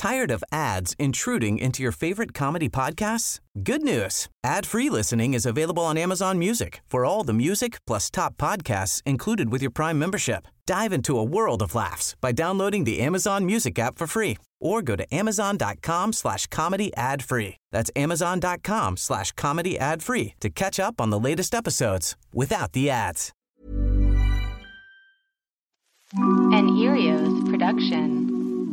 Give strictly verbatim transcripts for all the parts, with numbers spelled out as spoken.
Tired of ads intruding into your favorite comedy podcasts? Good news. Ad-free listening is available on Amazon Music for all the music plus top podcasts included with your Prime membership. Dive into a world of laughs by downloading the Amazon Music app for free or go to amazon.com slash comedy ad free. That's amazon.com slash comedy ad free to catch up on the latest episodes without the ads. An Erios production.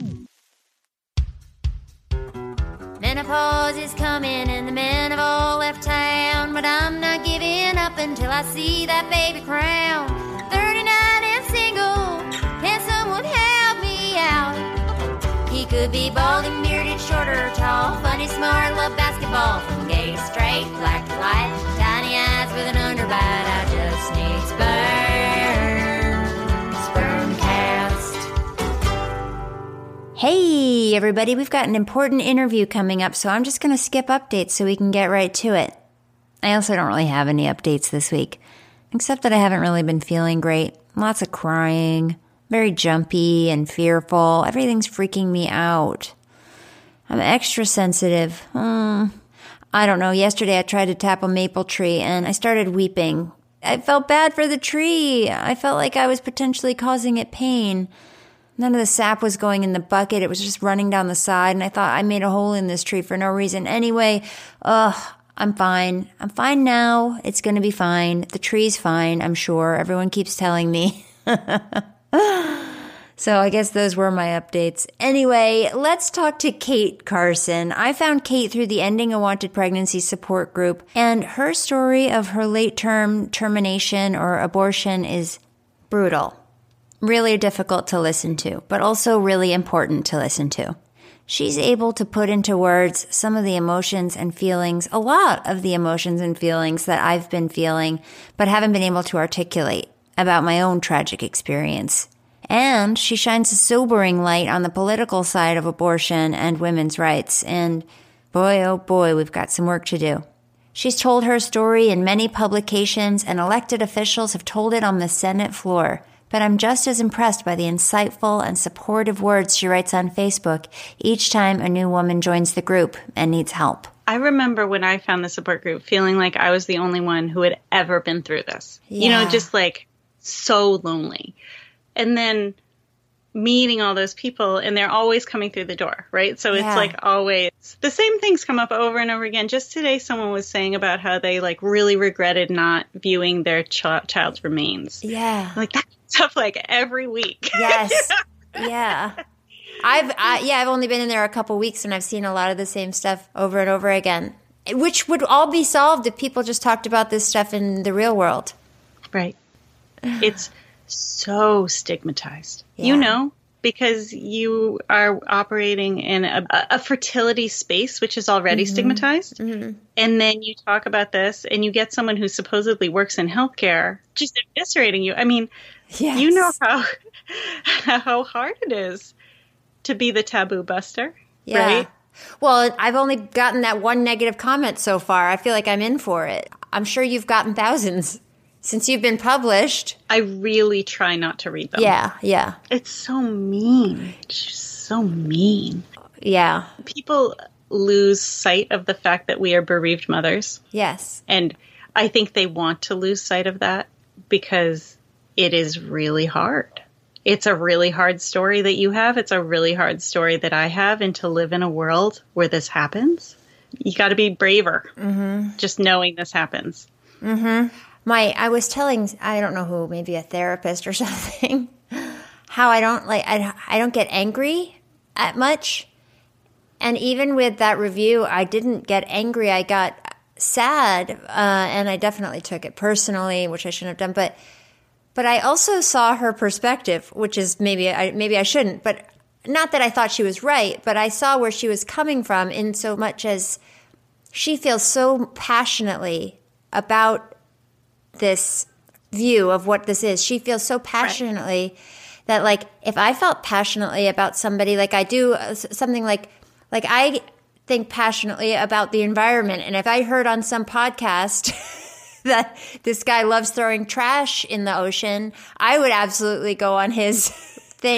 Menopause is coming and the men have all left town, but I'm not giving up until I see that baby crown. thirty-nine and single, can someone help me out? He could be bald and bearded, short or tall, funny, smart, love basketball, from gay to straight, black to white, tiny eyes with an underbite. I just need sperm, sperm cast. Hey, everybody, we've got an important interview coming up, so I'm just going to skip updates so we can get right to it. I also don't really have any updates this week, except that I haven't really been feeling great. Lots of crying, very jumpy and fearful. Everything's freaking me out. I'm extra sensitive. Hmm. I don't know. Yesterday I tried to tap a maple tree and I started weeping. I felt bad for the tree. I felt like I was potentially causing it pain. None of the sap was going in the bucket. It was just running down the side. And I thought I made a hole in this tree for no reason. Anyway, ugh, I'm fine. I'm fine now. It's going to be fine. The tree's fine, I'm sure. Everyone keeps telling me. So I guess those were my updates. Anyway, let's talk to Kate Carson. I found Kate through the Ending a Wanted Pregnancy support group. And her story of her late-term termination or abortion is brutal. Really difficult to listen to, but also really important to listen to. She's able to put into words some of the emotions and feelings, a lot of the emotions and feelings that I've been feeling, but haven't been able to articulate about my own tragic experience. And she shines a sobering light on the political side of abortion and women's rights. And boy, oh boy, we've got some work to do. She's told her story in many publications, and elected officials have told it on the Senate floor. But I'm just as impressed by the insightful and supportive words she writes on Facebook each time a new woman joins the group and needs help. I remember when I found the support group feeling like I was the only one who had ever been through this. Yeah. You know, just like so lonely. And then meeting all those people, and they're always coming through the door, right? So yeah. It's like always the same things come up over and over again. Just today, someone was saying about how they like really regretted not viewing their ch- child's remains. Yeah. Like that stuff like every week. Yes. Yeah. I've, I, yeah, I've only been in there a couple weeks and I've seen a lot of the same stuff over and over again, which would all be solved if people just talked about this stuff in the real world. Right. It's so stigmatized, yeah. You know, because you are operating in a, a fertility space, which is already mm-hmm. stigmatized. Mm-hmm. And then you talk about this and you get someone who supposedly works in healthcare just eviscerating you. I mean, yes. You know how how hard it is to be the taboo buster, yeah. right? Well, I've only gotten that one negative comment so far. I feel like I'm in for it. I'm sure you've gotten thousands since you've been published. I really try not to read them. Yeah, yeah. It's so mean. It's just so mean. Yeah. People lose sight of the fact that we are bereaved mothers. Yes. And I think they want to lose sight of that because it is really hard. It's a really hard story that you have. It's a really hard story that I have. And to live in a world where this happens, you got to be braver. Mm-hmm. Just knowing this happens. Mm-hmm. My, I was telling, I don't know who, maybe a therapist or something, how I don't like, I, I don't get angry at much. And even with that review, I didn't get angry. I got sad, uh, and I definitely took it personally, which I shouldn't have done. But But I also saw her perspective, which is maybe I maybe I shouldn't, but not that I thought she was right, but I saw where she was coming from in so much as she feels so passionately about this view of what this is. She feels so passionately right. that, like, if I felt passionately about somebody, like I do something like, like I think passionately about the environment, and if I heard on some podcast that this guy loves throwing trash in the ocean, I would absolutely go on his thing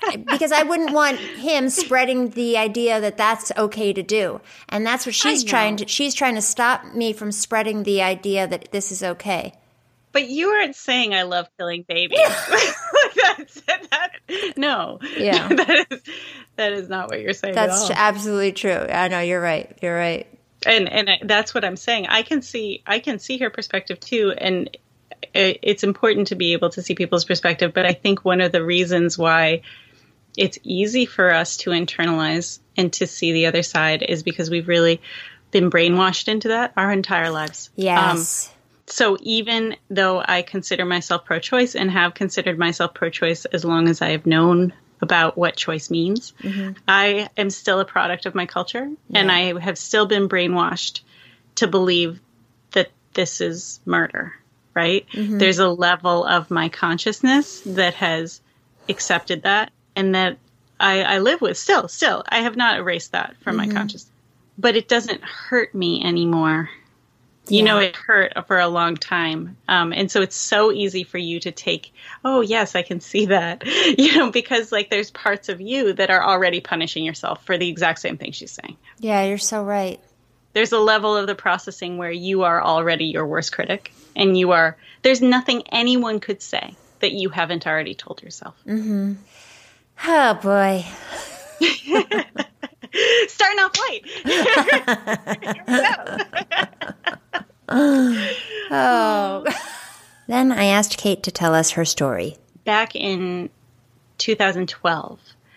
because I wouldn't want him spreading the idea that that's okay to do. And that's what she's trying to, she's trying to stop me from spreading the idea that this is okay. But you aren't saying I love killing babies. That's, that, no. Yeah. that is that is not what you're saying That's at all. absolutely true. I know, you're right. You're right. And and that's what I'm saying. I can see I can see her perspective too, and it's important to be able to see people's perspective. But I think one of the reasons why it's easy for us to internalize and to see the other side is because we've really been brainwashed into that our entire lives. Yes. Um, so even though I consider myself pro-choice and have considered myself pro-choice as long as I have known about what choice means, mm-hmm. I am still a product of my culture, yeah. and I have still been brainwashed to believe that this is murder, right? Mm-hmm. There's a level of my consciousness that has accepted that and that I, I live with still. Still, I have not erased that from mm-hmm. my consciousness. But it doesn't hurt me anymore. You yeah. know, it hurt for a long time. Um, and so it's so easy for you to take, oh, yes, I can see that, you know, because like there's parts of you that are already punishing yourself for the exact same thing she's saying. Yeah, you're so right. There's a level of the processing where you are already your worst critic, and you are, there's nothing anyone could say that you haven't already told yourself. Mm-hmm. Oh, boy. Starting off light. Oh. Then I asked Kate to tell us her story. Back in two thousand twelve,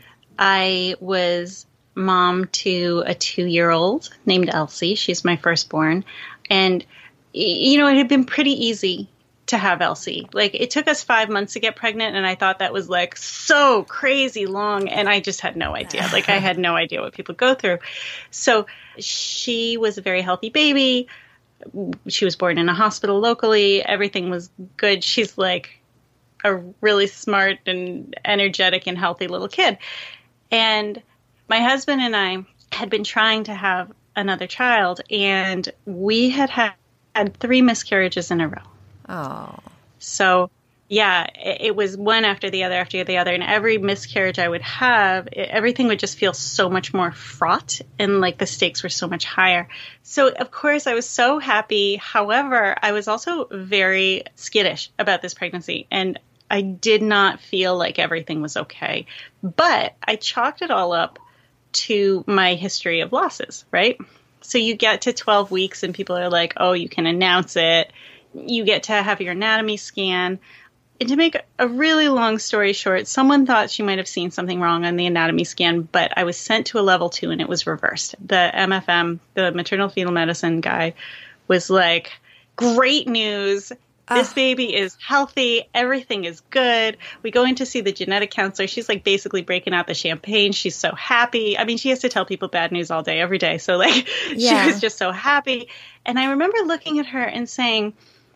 I was mom to a two-year-old named Elsie. She's my firstborn. And, you know, it had been pretty easy to have Elsie. Like, it took us five months to get pregnant, and I thought that was, like, so crazy long, and I just had no idea. Like, I had no idea what people go through. So she was a very healthy baby. She was born in a hospital locally. Everything was good. She's, like, a really smart and energetic and healthy little kid. And my husband and I had been trying to have another child, and we had had, had three miscarriages in a row. Oh. So, yeah, it, it was one after the other after the other. And every miscarriage I would have, it, everything would just feel so much more fraught, and like the stakes were so much higher. So, of course, I was so happy. However, I was also very skittish about this pregnancy, and I did not feel like everything was okay. But I chalked it all up to my history of losses, right? So you get to twelve weeks and people are like, oh, you can announce it. You get to have your anatomy scan. And to make a really long story short, someone thought she might have seen something wrong on the anatomy scan, but I was sent to a level two and it was reversed. The M F M, the maternal fetal medicine guy, was like, great news. This baby is healthy. Everything is good. We go in to see the genetic counselor. She's like basically breaking out the champagne. She's so happy. I mean, she has to tell people bad news all day, every day. So like yeah. she was just so happy. And I remember looking at her and saying,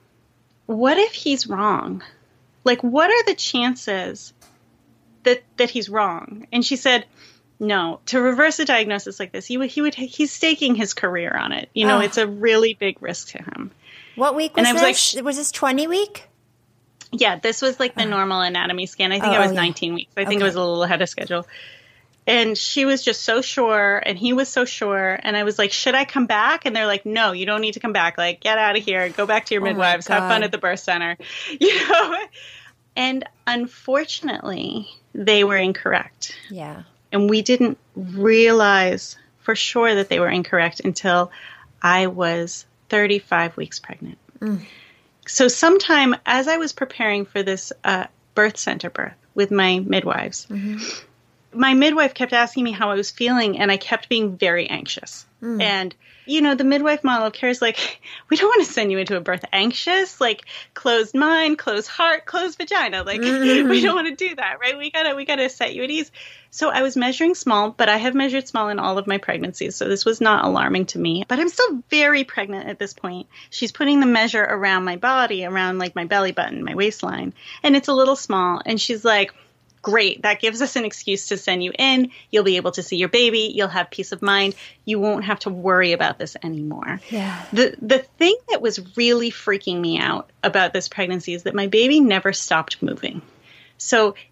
what if he's wrong? Like, what are the chances that that he's wrong? And she said, no, to reverse a diagnosis like this, he would, he would, he's staking his career on it. You know, oh. It's a really big risk to him. What week was and I was this? Like, was this twenty week? Yeah, this was like the oh. normal anatomy scan. I think oh, I was yeah. nineteen weeks. I okay. think it was a little ahead of schedule. And she was just so sure, and he was so sure. And I was like, should I come back? And they're like, no, you don't need to come back. Like, get out of here. Go back to your oh midwives. Have fun at the birth center. You know? And unfortunately, they were incorrect. Yeah. And we didn't realize for sure that they were incorrect until I was thirty-five weeks pregnant. Mm. So sometime as I was preparing for this uh, birth center birth with my midwives, mm-hmm. my midwife kept asking me how I was feeling, and I kept being very anxious. Mm. And, you know, the midwife model of care is like, we don't want to send you into a birth anxious, like closed mind, closed heart, closed vagina. Like, mm-hmm. we don't want to do that, right? We gotta, we gotta set you at ease. So I was measuring small, but I have measured small in all of my pregnancies. So this was not alarming to me, but I'm still very pregnant at this point. She's putting the measure around my body, around like my belly button, my waistline, and it's a little small. And she's like, great, that gives us an excuse to send you in. You'll be able to see your baby. You'll have peace of mind. You won't have to worry about this anymore. Yeah. The the thing that was really freaking me out about this pregnancy is that my baby never stopped moving. So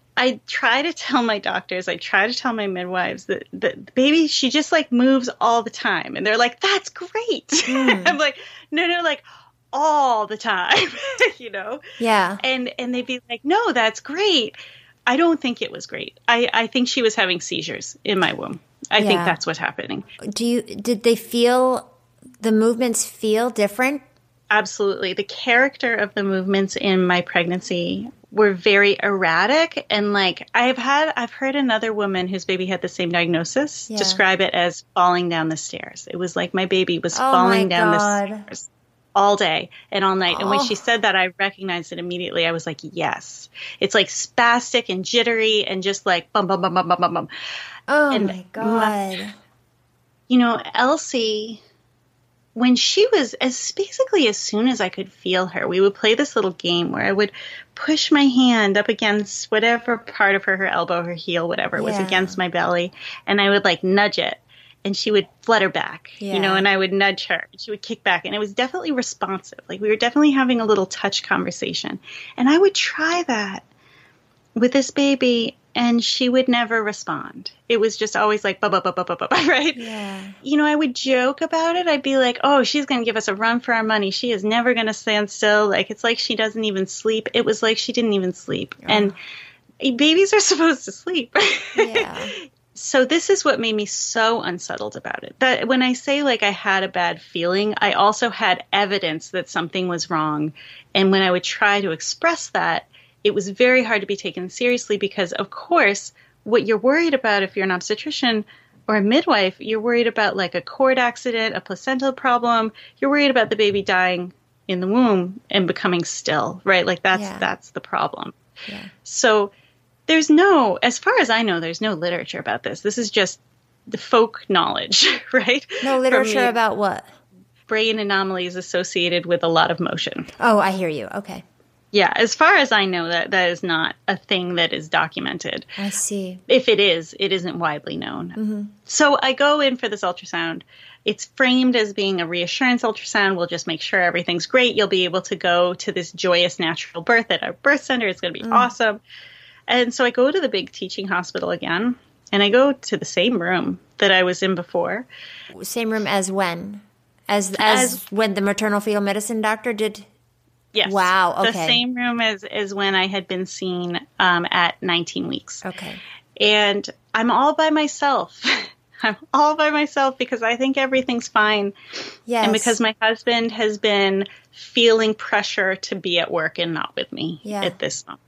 I try to tell my doctors, I try to tell my midwives that, that the baby, she just like moves all the time. And they're like, that's great. Mm. I'm like, no, no, like all the time, you know? Yeah. And, and they'd be like, no, that's great. I don't think it was great. I, I think she was having seizures in my womb. I yeah. think that's what's happening. Do you, did they feel, the movements feel different? Absolutely. The character of the movements in my pregnancy were very erratic. And like I've had, I've heard another woman whose baby had the same diagnosis yeah. describe it as falling down the stairs. It was like my baby was oh falling down God. the stairs all day and all night. Oh. And when she said that, I recognized it immediately. I was like, yes, it's like spastic and jittery and just like bum, bum, bum, bum, bum, bum, bum. Oh and my God. My, you know, Elsie, when she was as basically as soon as I could feel her, we would play this little game where I would push my hand up against whatever part of her, her elbow, her heel, whatever yeah. was against my belly. And I would like nudge it and she would flutter back, yeah. you know, and I would nudge her and she would kick back. And it was definitely responsive. Like we were definitely having a little touch conversation. And I would try that with this baby and she would never respond. It was just always like, ba ba ba ba ba ba, right? Yeah. You know, I would joke about it. I'd be like, oh, she's going to give us a run for our money. She is never going to stand still. Like, it's like she doesn't even sleep. It was like she didn't even sleep. Oh. And babies are supposed to sleep. Yeah. So this is what made me so unsettled about it. That when I say like I had a bad feeling, I also had evidence that something was wrong. And when I would try to express that, it was very hard to be taken seriously because, of course, what you're worried about if you're an obstetrician or a midwife, you're worried about like a cord accident, a placental problem. You're worried about the baby dying in the womb and becoming still, right? Like that's yeah. that's the problem. Yeah. So there's no, as far as I know, there's no literature about this. This is just the folk knowledge, right? No literature about what? Brain anomalies associated with a lot of motion. Oh, I hear you. Okay. Yeah, as far as I know, that that is not a thing that is documented. I see. If it is, it isn't widely known. Mm-hmm. So I go in for this ultrasound. It's framed as being a reassurance ultrasound. We'll just make sure everything's great. You'll be able to go to this joyous natural birth at our birth center. It's going to be mm. awesome. And so I go to the big teaching hospital again, and I go to the same room that I was in before. Same room as when? As as, as when the maternal fetal medicine doctor did? Yes. Wow. Okay. The same room as, as when I had been seen um, at nineteen weeks. Okay. And I'm all by myself. I'm all by myself because I think everything's fine. Yes. And because my husband has been feeling pressure to be at work and not with me yeah. at this moment.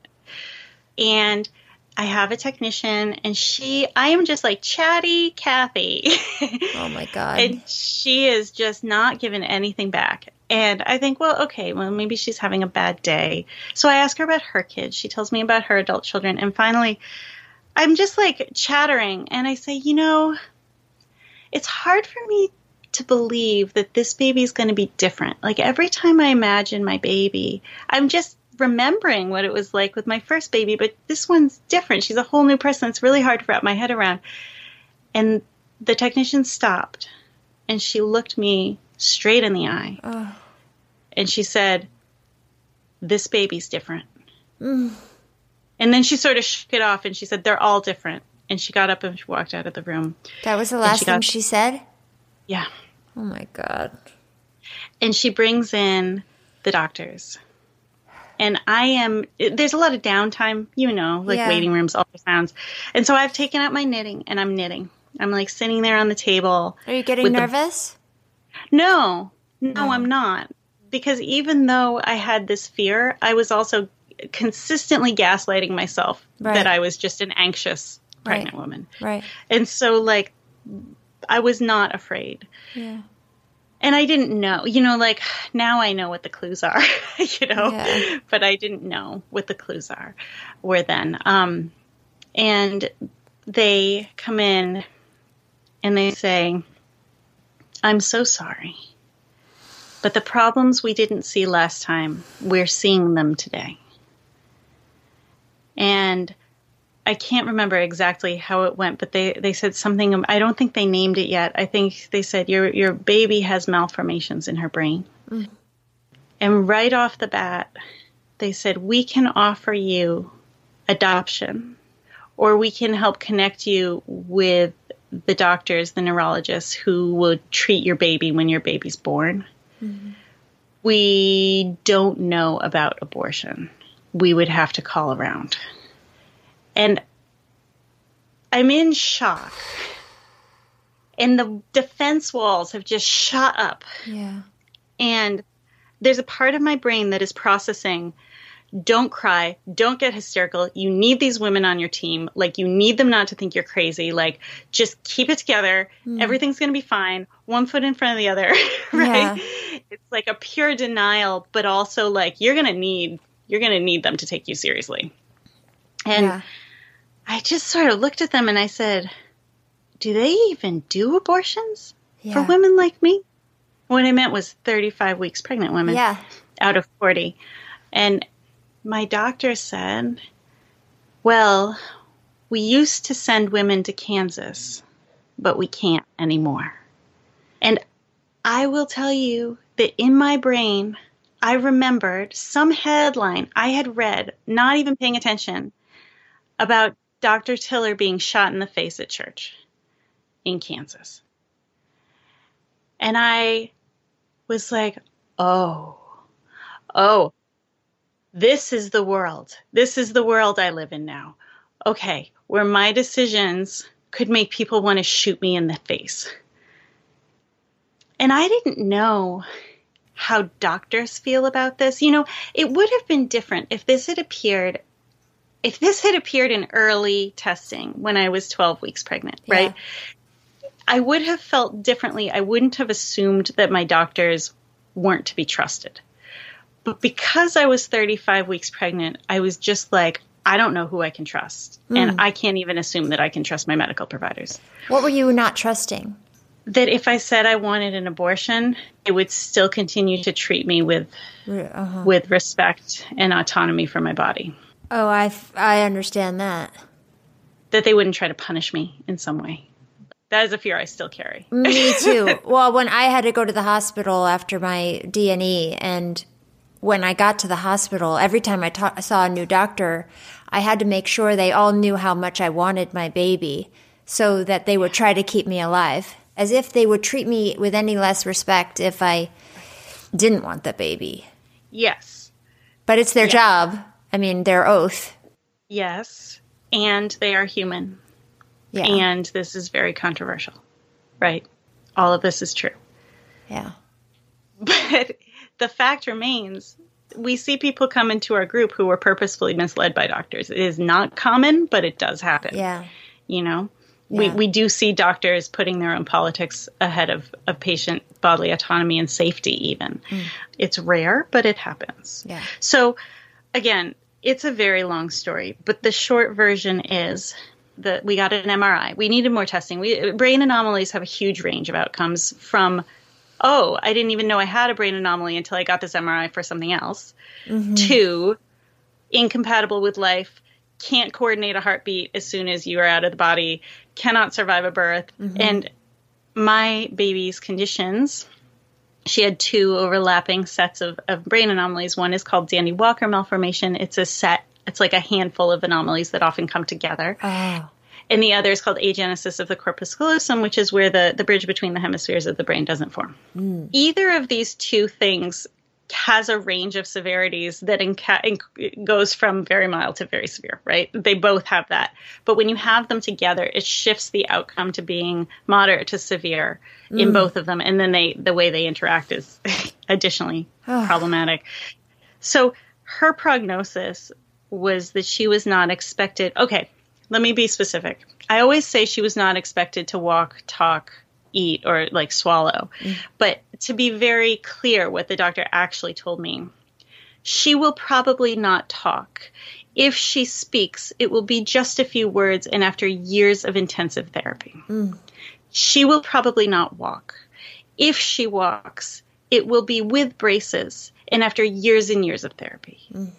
And I have a technician and she, I am just like chatty Kathy. Oh my God. And she is just not giving anything back. And I think, well, okay, well, maybe she's having a bad day. So I ask her about her kids. She tells me about her adult children. And finally, I'm just like chattering. And I say, you know, it's hard for me to believe that this baby is going to be different. Like every time I imagine my baby, I'm just remembering what it was like with my first baby. But this one's different. She's a whole new person. It's really hard to wrap my head around. And the technician stopped. And she looked me straight in the eye. Oh. And she said, this baby's different. Mm. And then she sort of shook it off and she said, they're all different. And she got up and she walked out of the room. That was the last she thing got, she said? Yeah. Oh my God. And she brings in the doctors. And I am, there's a lot of downtime, you know, like yeah. waiting rooms, ultrasounds. And so I've taken out my knitting and I'm knitting. I'm like sitting there on the table. Are you getting nervous? The, no, no, oh. I'm not. Because even though I had this fear, I was also consistently gaslighting myself right. that I was just an anxious pregnant right. woman. Right. And so, like, I was not afraid. Yeah. And I didn't know, you know, like, now I know what the clues are, you know, yeah. but I didn't know what the clues are were then. Um, and they come in and they say, I'm so sorry. But the problems we didn't see last time, we're seeing them today. And I can't remember exactly how it went, but they, they said something. I don't think they named it yet. I think they said your your baby has malformations in her brain. Mm. And right off the bat, they said, we can offer you adoption, or we can help connect you with the doctors, the neurologists who will treat your baby when your baby's born. Mm-hmm. We don't know about abortion. We would have to call around. And I'm in shock. And the defense walls have just shot up. Yeah. And there's a part of my brain that is processing, don't cry, don't get hysterical. You need these women on your team. Like, you need them not to think you're crazy. Like, just keep it together. Mm. Everything's going to be fine. One foot in front of the other, right? Yeah. It's like a pure denial, but also like, you're going to need, you're going to need them to take you seriously. And yeah. I just sort of looked at them and I said, do they even do abortions yeah. for women like me? What I meant was thirty-five weeks pregnant women yeah. out of forty. And my doctor said, well, we used to send women to Kansas, but we can't anymore. And I will tell you that in my brain, I remembered some headline I had read, not even paying attention, about Doctor Tiller being shot in the face at church in Kansas. And I was like, oh, oh, this is the world. This is the world I live in now. Okay, where my decisions could make people want to shoot me in the face. And I didn't know how doctors feel about this. You know, it would have been different if this had appeared, if this had appeared in early testing when I was twelve weeks pregnant, right? Yeah. I would have felt differently. I wouldn't have assumed that my doctors weren't to be trusted. But because I was thirty-five weeks pregnant, I was just like, I don't know who I can trust. Mm. And I can't even assume that I can trust my medical providers. What were you not trusting? That if I said I wanted an abortion, they would still continue to treat me with uh-huh. with respect and autonomy for my body. Oh, I, I understand that. That they wouldn't try to punish me in some way. That is a fear I still carry. Me too. Well, when I had to go to the hospital after my D and E, and when I got to the hospital, every time I ta- saw a new doctor, I had to make sure they all knew how much I wanted my baby so that they would try to keep me alive, as if they would treat me with any less respect if I didn't want the baby. Yes. But it's their yes. job. I mean, their oath. Yes. And they are human. Yeah. And this is very controversial, right? All of this is true. Yeah. But the fact remains, we see people come into our group who were purposefully misled by doctors. It is not common, but it does happen. Yeah. You know, yeah. we, we do see doctors putting their own politics ahead of, of patient bodily autonomy and safety even. Mm. It's rare, but it happens. Yeah. So, again, it's a very long story, but the short version is that we got an M R I. We needed more testing. We, brain anomalies have a huge range of outcomes from, oh, I didn't even know I had a brain anomaly until I got this M R I for something else, mm-hmm. to incompatible with life, can't coordinate a heartbeat as soon as you are out of the body, cannot survive a birth. Mm-hmm. And my baby's conditions, she had two overlapping sets of, of brain anomalies. One is called Dandy Walker malformation. It's a set, it's like a handful of anomalies that often come together. Oh. And the other is called agenesis of the corpus callosum, which is where the, the bridge between the hemispheres of the brain doesn't form. Mm. Either of these two things has a range of severities that inca- inc- goes from very mild to very severe, right? They both have that. But when you have them together, it shifts the outcome to being moderate to severe mm. in both of them. And then they the way they interact is additionally oh. problematic. So her prognosis was that she was not expected. Okay, let me be specific. I always say she was not expected to walk, talk, eat, or like swallow. Mm. But to be very clear what the doctor actually told me, she will probably not talk. If she speaks, it will be just a few words and after years of intensive therapy. Mm. She will probably not walk. If she walks, it will be with braces and after years and years of therapy. Mm.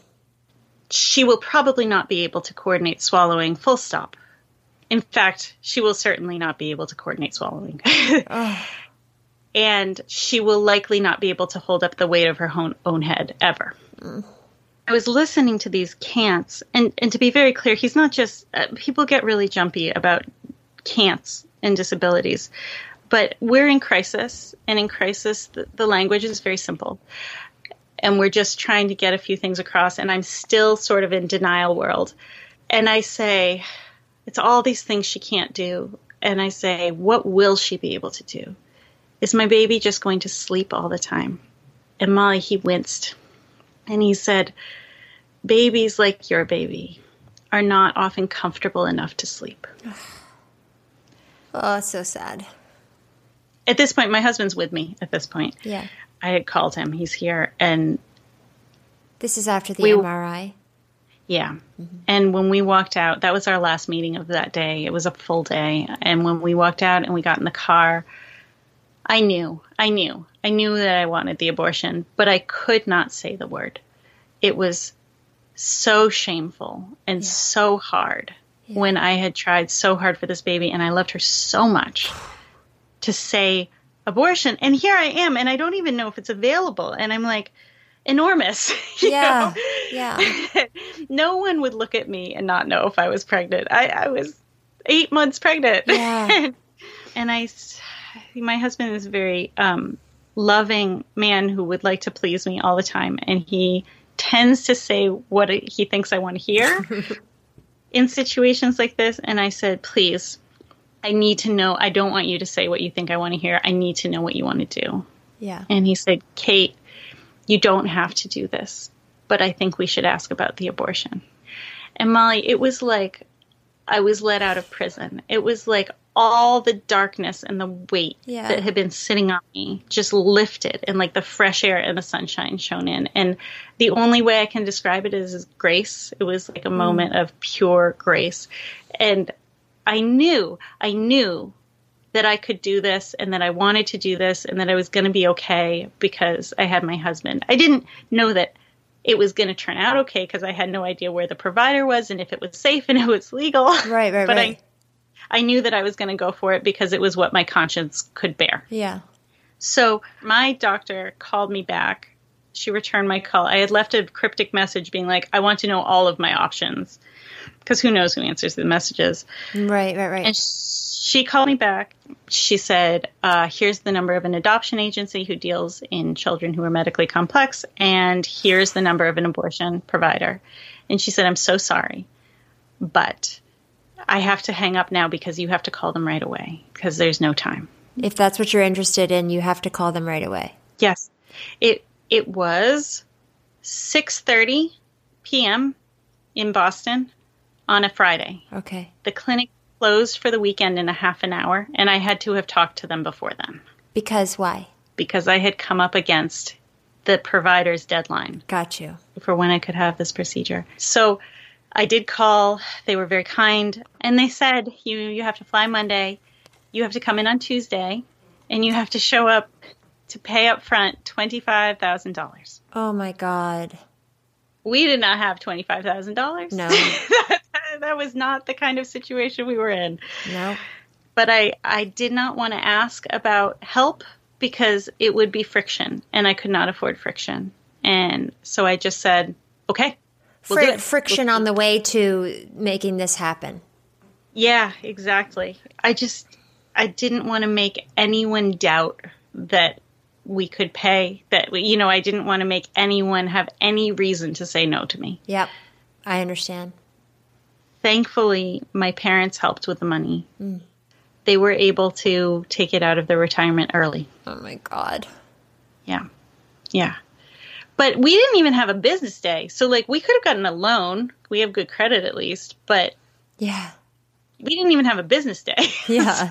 She will probably not be able to coordinate swallowing, full stop. In fact, she will certainly not be able to coordinate swallowing. Oh. And she will likely not be able to hold up the weight of her own, own head ever. Mm. I was listening to these can'ts, and, and to be very clear, he's not just, uh, people get really jumpy about can'ts and disabilities, but we're in crisis, and in crisis, the, the language is very simple, and we're just trying to get a few things across, and I'm still sort of in denial world, and I say, it's all these things she can't do, and I say, what will she be able to do? Is my baby just going to sleep all the time? And Molly, he winced. And he said, babies like your baby are not often comfortable enough to sleep. Oh, so sad. At this point, my husband's with me at this point. Yeah. I had called him. He's here. And this is after the we, M R I? Yeah. Mm-hmm. And when we walked out, that was our last meeting of that day. It was a full day. And when we walked out and we got in the car, I knew, I knew, I knew that I wanted the abortion, but I could not say the word. It was so shameful and yeah. so hard yeah. when I had tried so hard for this baby and I loved her so much to say abortion. And here I am, and I don't even know if it's available. And I'm like, enormous. you yeah. know? Yeah. No one would look at me and not know if I was pregnant. I, I was eight months pregnant. Yeah. And I, my husband is a very um, loving man who would like to please me all the time. And he tends to say what he thinks I want to hear in situations like this. And I said, please, I need to know. I don't want you to say what you think I want to hear. I need to know what you want to do. Yeah. And he said, Kate, you don't have to do this, but I think we should ask about the abortion. And Molly, it was like I was let out of prison. It was like all the darkness and the weight yeah. that had been sitting on me just lifted, and like the fresh air and the sunshine shone in. And the only way I can describe it is, is grace. It was like a mm. moment of pure grace. And I knew, I knew that I could do this and that I wanted to do this and that I was going to be okay because I had my husband. I didn't know that it was going to turn out okay because I had no idea where the provider was and if it was safe and it was legal. Right, right, but right. I, I knew that I was going to go for it because it was what my conscience could bear. Yeah. So my doctor called me back. She returned my call. I had left a cryptic message being like, I want to know all of my options because who knows who answers the messages. Right, right, right. And she called me back. She said, uh, here's the number of an adoption agency who deals in children who are medically complex, and here's the number of an abortion provider. And she said, I'm so sorry, but I have to hang up now because you have to call them right away because there's no time. If that's what you're interested in, you have to call them right away. Yes. It it was six thirty p.m. in Boston on a Friday. Okay. The clinic closed for the weekend in a half an hour, and I had to have talked to them before then. Because why? Because I had come up against the provider's deadline. Got you. For when I could have this procedure. So I did call. They were very kind, and they said, you you have to fly Monday, you have to come in on Tuesday, and you have to show up to pay up front twenty-five thousand dollars. Oh, my God. We did not have twenty-five thousand dollars. No. That was not the kind of situation we were in. No. But I, I did not want to ask about help because it would be friction, and I could not afford friction. And so I just said, okay. We'll Fr- do it. Friction we'll- on the way to making this happen. Yeah, exactly. I just, I didn't want to make anyone doubt that we could pay, that, you know, I didn't want to make anyone have any reason to say no to me. Yep. I understand. Thankfully, my parents helped with the money. Mm. They were able to take it out of their retirement early. Oh, my God. Yeah. Yeah. But we didn't even have a business day. So, like, we could have gotten a loan. We have good credit at least. But yeah, we didn't even have a business day. Yeah.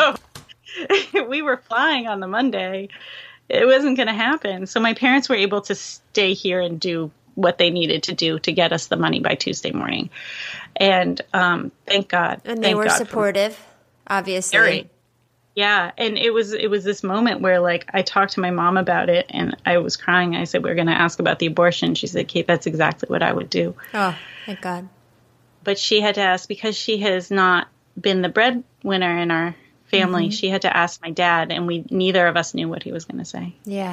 So we were flying on the Monday. It wasn't going to happen. So my parents were able to stay here and do what they needed to do to get us the money by Tuesday morning. And um, thank God. And they thank were God supportive, for- obviously. Very. Yeah. And it was it was this moment where, like, I talked to my mom about it and I was crying. I said, we're going to ask about the abortion. She said, Kate, that's exactly what I would do. Oh, thank God. But she had to ask, because she has not been the breadwinner in our family, mm-hmm. she had to ask my dad, and we neither of us knew what he was going to say. Yeah.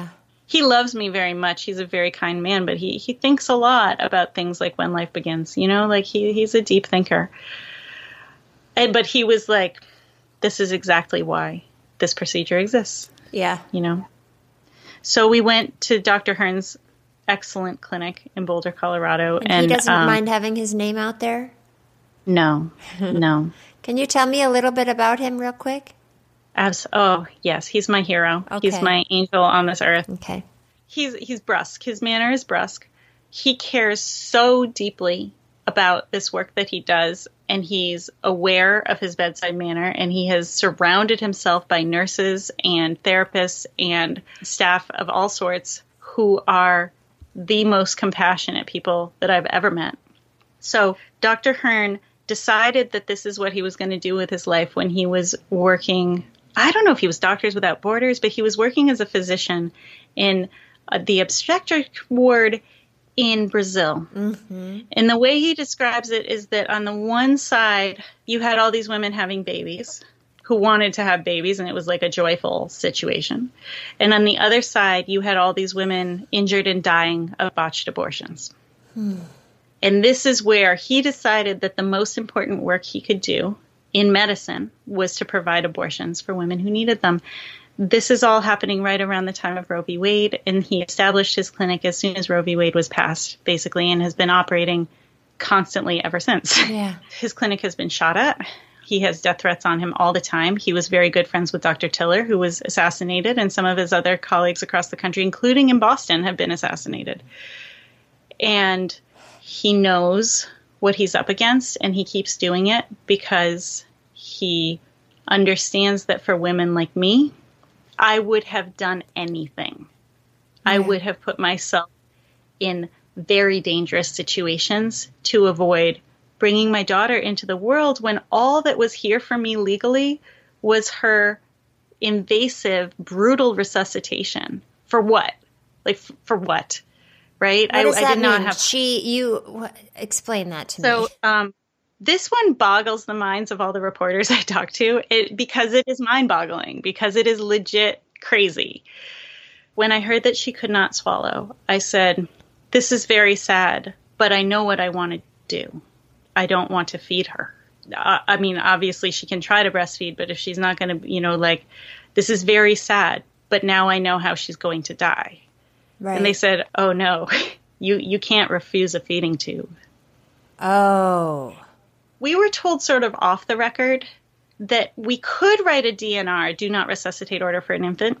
he loves me very much. He's a very kind man, but he, he thinks a lot about things like When Life Begins, you know, like he, he's a deep thinker. And, but he was like, this is exactly why this procedure exists. Yeah. You know? So we went to Doctor Hearn's excellent clinic in Boulder, Colorado. And, and he doesn't um, mind having his name out there? No, no. Can you tell me a little bit about him real quick? Abs- oh, yes. He's my hero. Okay. He's my angel on this earth. Okay. He's he's brusque. His manner is brusque. He cares so deeply about this work that he does, and he's aware of his bedside manner, and he has surrounded himself by nurses and therapists and staff of all sorts who are the most compassionate people that I've ever met. So Doctor Hearn decided that this is what he was going to do with his life when he was working. I don't know if he was Doctors Without Borders, but he was working as a physician in uh, the obstetric ward in Brazil. Mm-hmm. And the way he describes it is that on the one side, you had all these women having babies who wanted to have babies, and it was like a joyful situation. And on the other side, you had all these women injured and dying of botched abortions. Hmm. And this is where he decided that the most important work he could do in medicine was to provide abortions for women who needed them. This is all happening right around the time of Roe v. Wade, and he established his clinic as soon as Roe v. Wade was passed, basically, and has been operating constantly ever since. Yeah. His clinic has been shot at. He has death threats on him all the time. He was very good friends with Doctor Tiller, who was assassinated, and some of his other colleagues across the country, including in Boston, have been assassinated. And he knows what he's up against, and he keeps doing it because he understands that for women like me, I would have done anything. Yeah. I would have put myself in very dangerous situations to avoid bringing my daughter into the world when all that was here for me legally was her invasive, brutal resuscitation. For what? Like, f- for what? Right? What does I, that I did mean? not have. She, you, what, explain that to so, me. So, um, this one boggles the minds of all the reporters I talk to it, because it is mind-boggling, because it is legit crazy. When I heard that she could not swallow, I said, this is very sad, but I know what I want to do. I don't want to feed her. Uh, I mean, obviously she can try to breastfeed, but if she's not going to, you know, like, this is very sad, but now I know how she's going to die. Right. And they said, oh, no, you, you can't refuse a feeding tube. Oh. We were told sort of off the record that we could write a D N R, do not resuscitate order for an infant,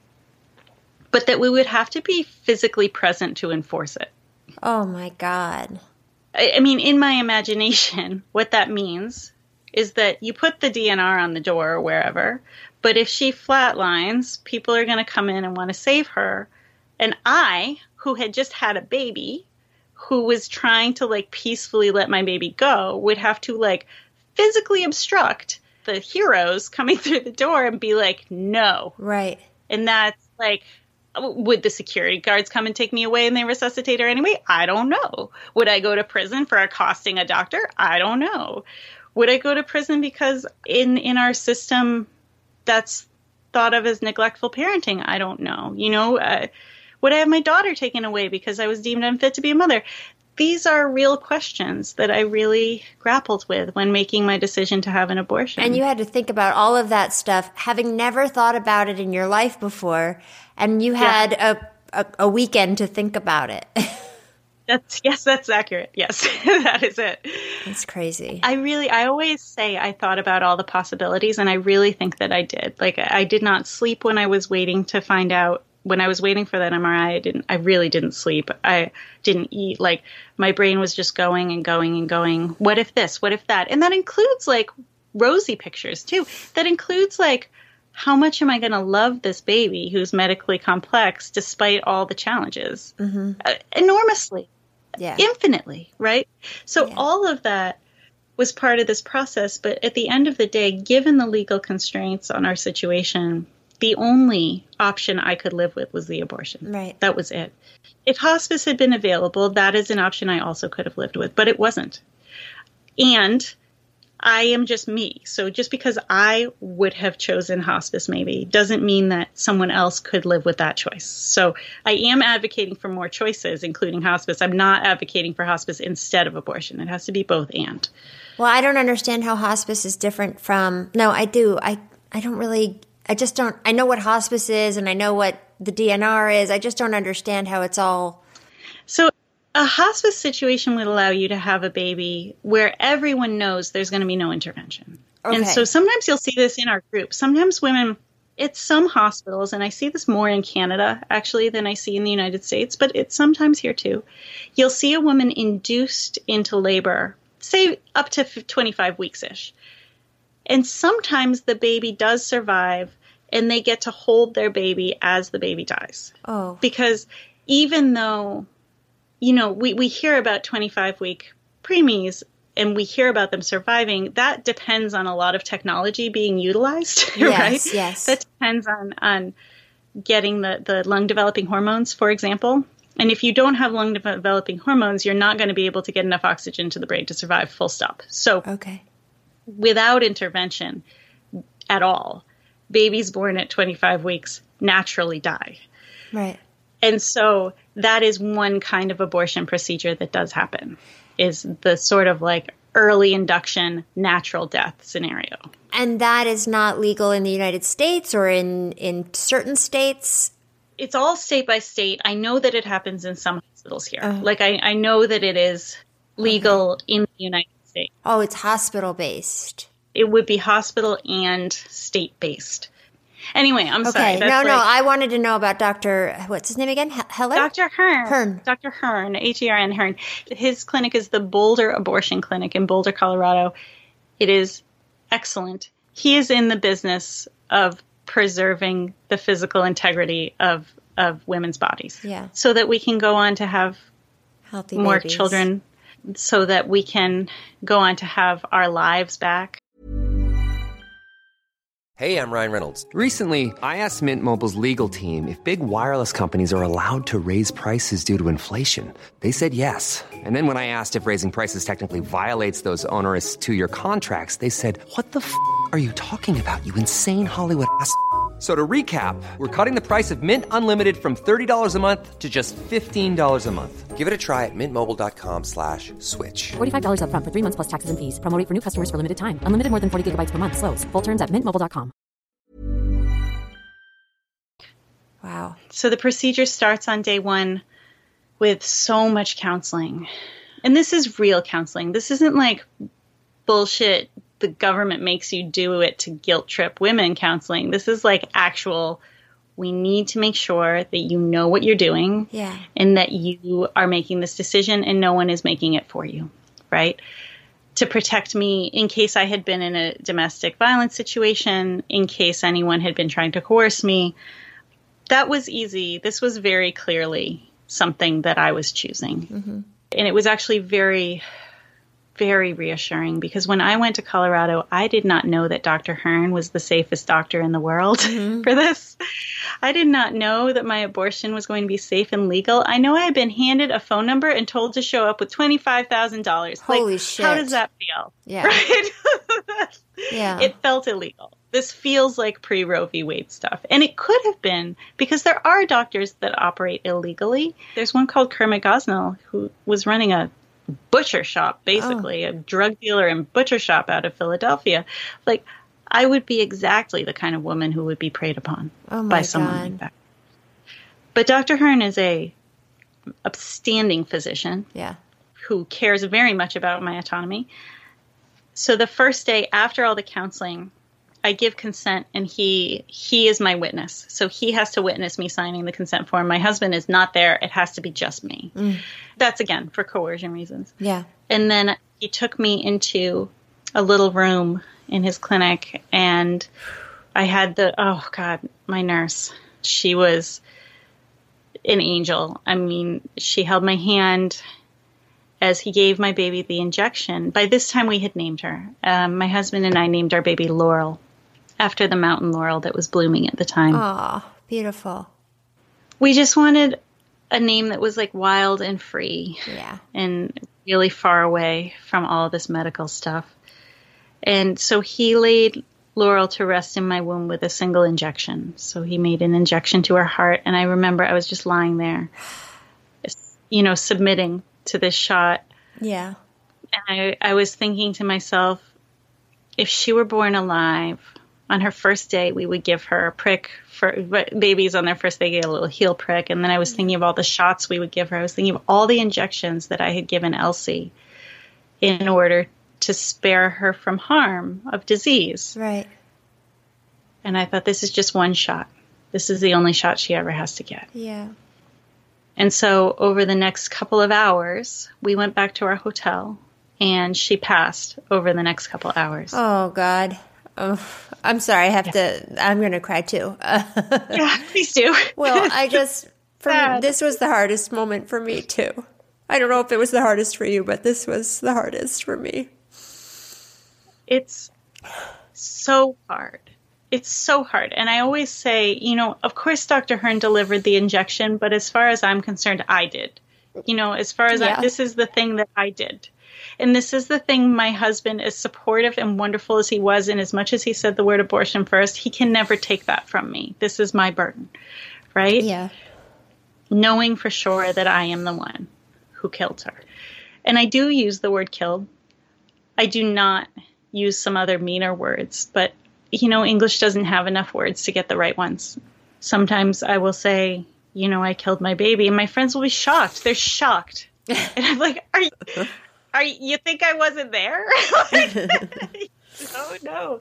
but that we would have to be physically present to enforce it. Oh, my God. I, I mean, in my imagination, what that means is that you put the D N R on the door or wherever, but if she flatlines, people are going to come in and want to save her. And I, who had just had a baby, who was trying to, like, peacefully let my baby go, would have to, like, physically obstruct the heroes coming through the door and be like, no. Right. And that's, like, would the security guards come and take me away and they resuscitate her anyway? I don't know. Would I go to prison for accosting a doctor? I don't know. Would I go to prison because in, in our system that's thought of as neglectful parenting? I don't know. You know, uh, would I have my daughter taken away because I was deemed unfit to be a mother? These are real questions that I really grappled with when making my decision to have an abortion. And you had to think about all of that stuff, having never thought about it in your life before, and you had yeah. a, a, a weekend to think about it. That's yes, that's accurate. Yes, that is it. That's crazy. I really, I always say I thought about all the possibilities, and I really think that I did. Like, I did not sleep when I was waiting to find out. When I was waiting for that M R I, I didn't. I really didn't sleep. I didn't eat. Like, my brain was just going and going and going. What if this? What if that? And that includes, like, rosy pictures too. That includes, like, how much am I going to love this baby who's medically complex despite all the challenges? Mm-hmm. Uh, enormously. Yeah. Infinitely, right? So yeah. all of that was part of this process. But at the end of the day, given the legal constraints on our situation, the only option I could live with was the abortion. Right. That was it. If hospice had been available, that is an option I also could have lived with, but it wasn't. And I am just me. So just because I would have chosen hospice maybe doesn't mean that someone else could live with that choice. So I am advocating for more choices, including hospice. I'm not advocating for hospice instead of abortion. It has to be both and. Well, I don't understand how hospice is different from, no, I do. I, I don't really, I just don't, I know what hospice is and I know what the D N R is. I just don't understand how it's all. So a hospice situation would allow you to have a baby where everyone knows there's going to be no intervention. Okay. And so sometimes you'll see this in our group. Sometimes women, it's some hospitals, and I see this more in Canada actually than I see in the United States, but it's sometimes here too. You'll see a woman induced into labor, say up to twenty-five weeks-ish. And sometimes the baby does survive and they get to hold their baby as the baby dies. Oh. Because even though, you know, we, we hear about twenty-five week preemies and we hear about them surviving, that depends on a lot of technology being utilized, yes, right? Yes, that depends on, on getting the, the lung developing hormones, for example. And if you don't have lung developing hormones, you're not going to be able to get enough oxygen to the brain to survive, full stop. So okay. Without intervention at all, babies born at twenty-five weeks naturally die. Right. And so that is one kind of abortion procedure that does happen, is the sort of like early induction, natural death scenario. And that is not legal in the United States or in, in certain states? It's all state by state. I know that it happens in some hospitals here. Oh. Like I, I know that it is legal okay. in the United States. Oh, it's hospital-based. It would be hospital and state-based. Anyway, I'm okay. sorry. Okay, no, like, no, I wanted to know about Doctor what's his name again? H- Heller? Doctor Hearn. Hearn. Doctor Hearn, H E R N, Hearn. His clinic is the Boulder Abortion Clinic in Boulder, Colorado. It is excellent. He is in the business of preserving the physical integrity of, of women's bodies. Yeah. So that we can go on to have healthy more babies. Children, so that we can go on to have our lives back. Hey, I'm Ryan Reynolds. Recently, I asked Mint Mobile's legal team if big wireless companies are allowed to raise prices due to inflation. They said yes. And then when I asked if raising prices technically violates those onerous two-year contracts, they said, what the f*** are you talking about, you insane Hollywood ass f- So to recap, we're cutting the price of Mint Unlimited from thirty dollars a month to just fifteen dollars a month. Give it a try at mintmobile.com slash switch. forty-five dollars up front for three months plus taxes and fees. Promo rate for new customers for limited time. Unlimited more than forty gigabytes per month. Slows full terms at mint mobile dot com. Wow. So the procedure starts on day one with so much counseling. And this is real counseling. This isn't like bullshit the government makes you do it to guilt trip women counseling. This is like actual, we need to make sure that you know what you're doing. Yeah. And that you are making this decision and no one is making it for you, right? To protect me in case I had been in a domestic violence situation, in case anyone had been trying to coerce me. That was easy. This was very clearly something that I was choosing. Mm-hmm. And it was actually very, very reassuring because when I went to Colorado, I did not know that Doctor Hearn was the safest doctor in the world mm-hmm. for this. I did not know that my abortion was going to be safe and legal. I know I had been handed a phone number and told to show up with twenty-five thousand dollars. Holy like, shit. How does that feel? Yeah. Right? Yeah. It felt illegal. This feels like pre-Roe v. Wade stuff. And it could have been because there are doctors that operate illegally. There's one called Kermit Gosnell who was running a butcher shop, basically, oh. a drug dealer and butcher shop out of Philadelphia. Like, I would be exactly the kind of woman who would be preyed upon oh by someone God. like that. But Doctor Hearn is a upstanding physician yeah. who cares very much about my autonomy. So the first day after all the counseling, I give consent and he he is my witness. So he has to witness me signing the consent form. My husband is not there. It has to be just me. Mm. That's, again, for coercion reasons. Yeah. And then he took me into a little room in his clinic and I had the, oh, God, my nurse. She was an angel. I mean, she held my hand as he gave my baby the injection. By this time, we had named her. Um, my husband and I named our baby Laurel, after the mountain laurel that was blooming at the time. Aw, beautiful. We just wanted a name that was like wild and free. Yeah. And really far away from all this medical stuff. And so he laid Laurel to rest in my womb with a single injection. So he made an injection to her heart. And I remember I was just lying there, you know, submitting to this shot. Yeah. And I, I was thinking to myself, if she were born alive, on her first day, we would give her a prick. For babies on their first day get a little heel prick. And then I was thinking of all the shots we would give her. I was thinking of all the injections that I had given Elsie in order to spare her from harm of disease. Right. And I thought, this is just one shot. This is the only shot she ever has to get. Yeah. And so over the next couple of hours, we went back to our hotel, and she passed over the next couple hours. Oh, God. Oh, I'm sorry. I have yeah. to, I'm going to cry too. Yeah, please do. Well, I just, for me, this was the hardest moment for me too. I don't know if it was the hardest for you, but this was the hardest for me. It's so hard. It's so hard. And I always say, you know, of course, Doctor Hearn delivered the injection, but as far as I'm concerned, I did. You know, as far as yeah. I, this is the thing that I did. And this is the thing, my husband, as supportive and wonderful as he was, and as much as he said the word abortion first, he can never take that from me. This is my burden, right? Yeah. Knowing for sure that I am the one who killed her. And I do use the word killed. I do not use some other meaner words, but, you know, English doesn't have enough words to get the right ones. Sometimes I will say, you know, I killed my baby, and my friends will be shocked. They're shocked. And I'm like, are you... Are you, you think I wasn't there? Like, no, no.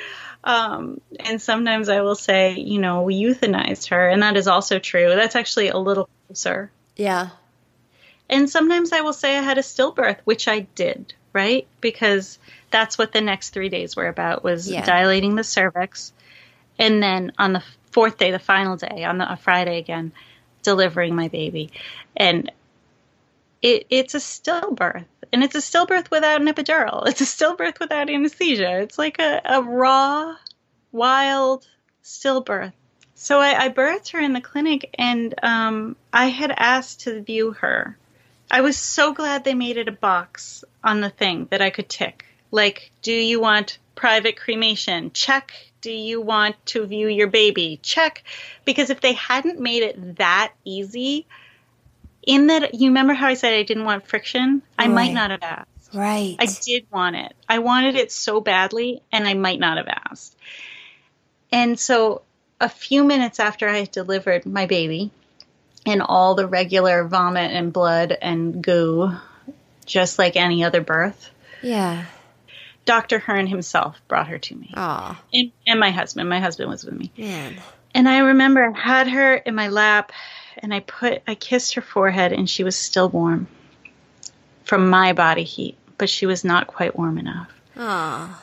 Um, and sometimes I will say, you know, we euthanized her, and that is also true. That's actually a little closer. Yeah. And sometimes I will say I had a stillbirth, which I did, right? Because that's what the next three days were about, was yeah. dilating the cervix. And then on the fourth day, the final day, on the, a Friday again, delivering my baby. And it, it's a stillbirth. And it's a stillbirth without an epidural. It's a stillbirth without anesthesia. It's like a, a raw, wild stillbirth. So I, I birthed her in the clinic, and um, I had asked to view her. I was so glad they made it a box on the thing that I could tick. Like, do you want private cremation? Check. Do you want to view your baby? Check. Because if they hadn't made it that easy... In that, you remember how I said I didn't want friction? I right. might not have asked. Right. I did want it. I wanted it so badly, and I might not have asked. And so a few minutes after I had delivered my baby, and all the regular vomit and blood and goo, just like any other birth. Yeah. Doctor Hearn himself brought her to me. Aw. And, and my husband. My husband was with me. Man. And I remember I had her in my lap, and I put, I kissed her forehead, and she was still warm from my body heat, but she was not quite warm enough. Aww.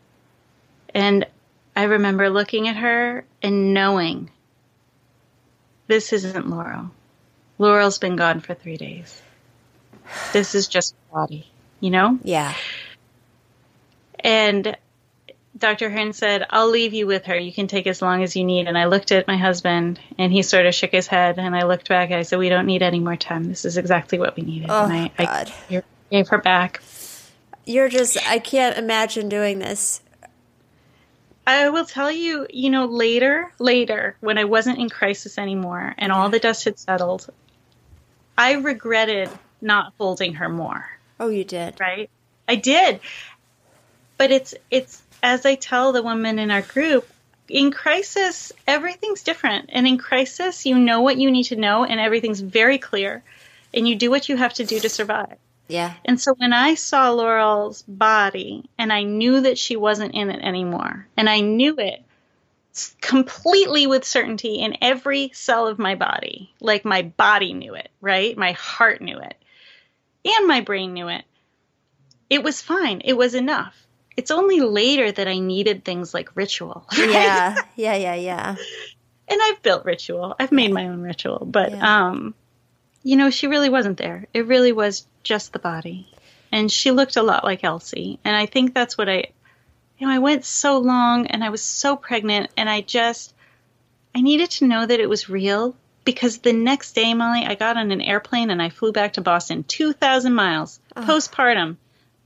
And I remember looking at her and knowing, this isn't Laurel. Laurel's been gone for three days. This is just her body, you know? Yeah. And Doctor Hearn said, I'll leave you with her. You can take as long as you need. And I looked at my husband, and he sort of shook his head. And I looked back, and I said, we don't need any more time. This is exactly what we needed. Oh, and I, God. I gave her back. You're just, I can't imagine doing this. I will tell you, you know, later, later, when I wasn't in crisis anymore and all the dust had settled, I regretted not holding her more. Oh, you did? Right? I did. But it's, it's, as I tell the women in our group, in crisis, everything's different. And in crisis, you know what you need to know, and everything's very clear. And you do what you have to do to survive. Yeah. And so when I saw Laurel's body, and I knew that she wasn't in it anymore, and I knew it completely with certainty in every cell of my body, like my body knew it, right? My heart knew it, and my brain knew it. It was fine. It was enough. It's only later that I needed things like ritual. Right? Yeah, yeah, yeah, yeah. And I've built ritual. I've made my own ritual. But, yeah. um, you know, she really wasn't there. It really was just the body. And she looked a lot like Elsie. And I think that's what I, you know, I went so long, and I was so pregnant, and I just, I needed to know that it was real. Because the next day, Molly, I got on an airplane, and I flew back to Boston, two thousand miles, oh. postpartum.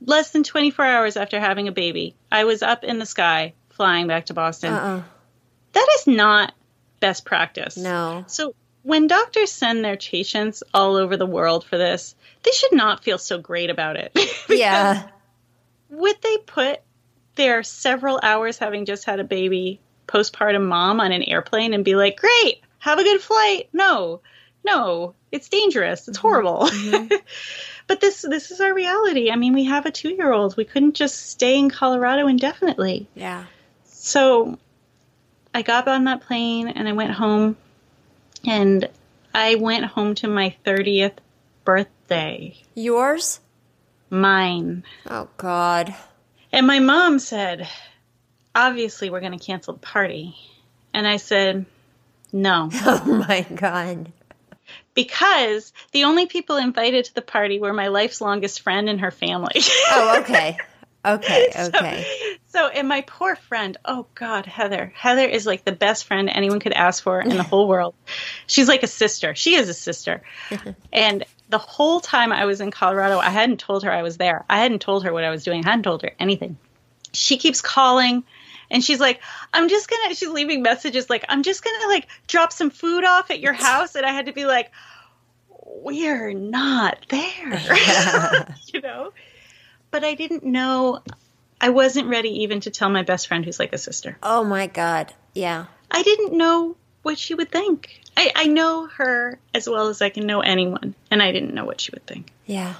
less than twenty-four hours after having a baby, I was up in the sky flying back to Boston. Uh-uh. That is not best practice. No. So when doctors send their patients all over the world for this, they should not feel so great about it. Yeah. Would they put their several hours having just had a baby postpartum mom on an airplane and be like, great, have a good flight? No, no, it's dangerous. It's horrible. Mm-hmm. But this this is our reality. I mean, we have a two-year-old. We couldn't just stay in Colorado indefinitely. Yeah. So I got on that plane and I went home, and I went home to my thirtieth birthday. Yours? Mine. Oh, God. And my mom said, obviously we're going to cancel the party. And I said, no. Oh, my God. Because the only people invited to the party were my life's longest friend and her family. Oh, okay. Okay, okay. So, so, and my poor friend, oh God, Heather. Heather is like the best friend anyone could ask for in the whole world. She's like a sister. She is a sister. And the whole time I was in Colorado, I hadn't told her I was there. I hadn't told her what I was doing. I hadn't told her anything. She keeps calling. And she's like, I'm just going to, she's leaving messages like, I'm just going to like drop some food off at your house. And I had to be like, we're not there, yeah. You know? But I didn't know, I wasn't ready even to tell my best friend who's like a sister. Oh my God. Yeah. I didn't know what she would think. I, I know her as well as I can know anyone. And I didn't know what she would think. Yeah.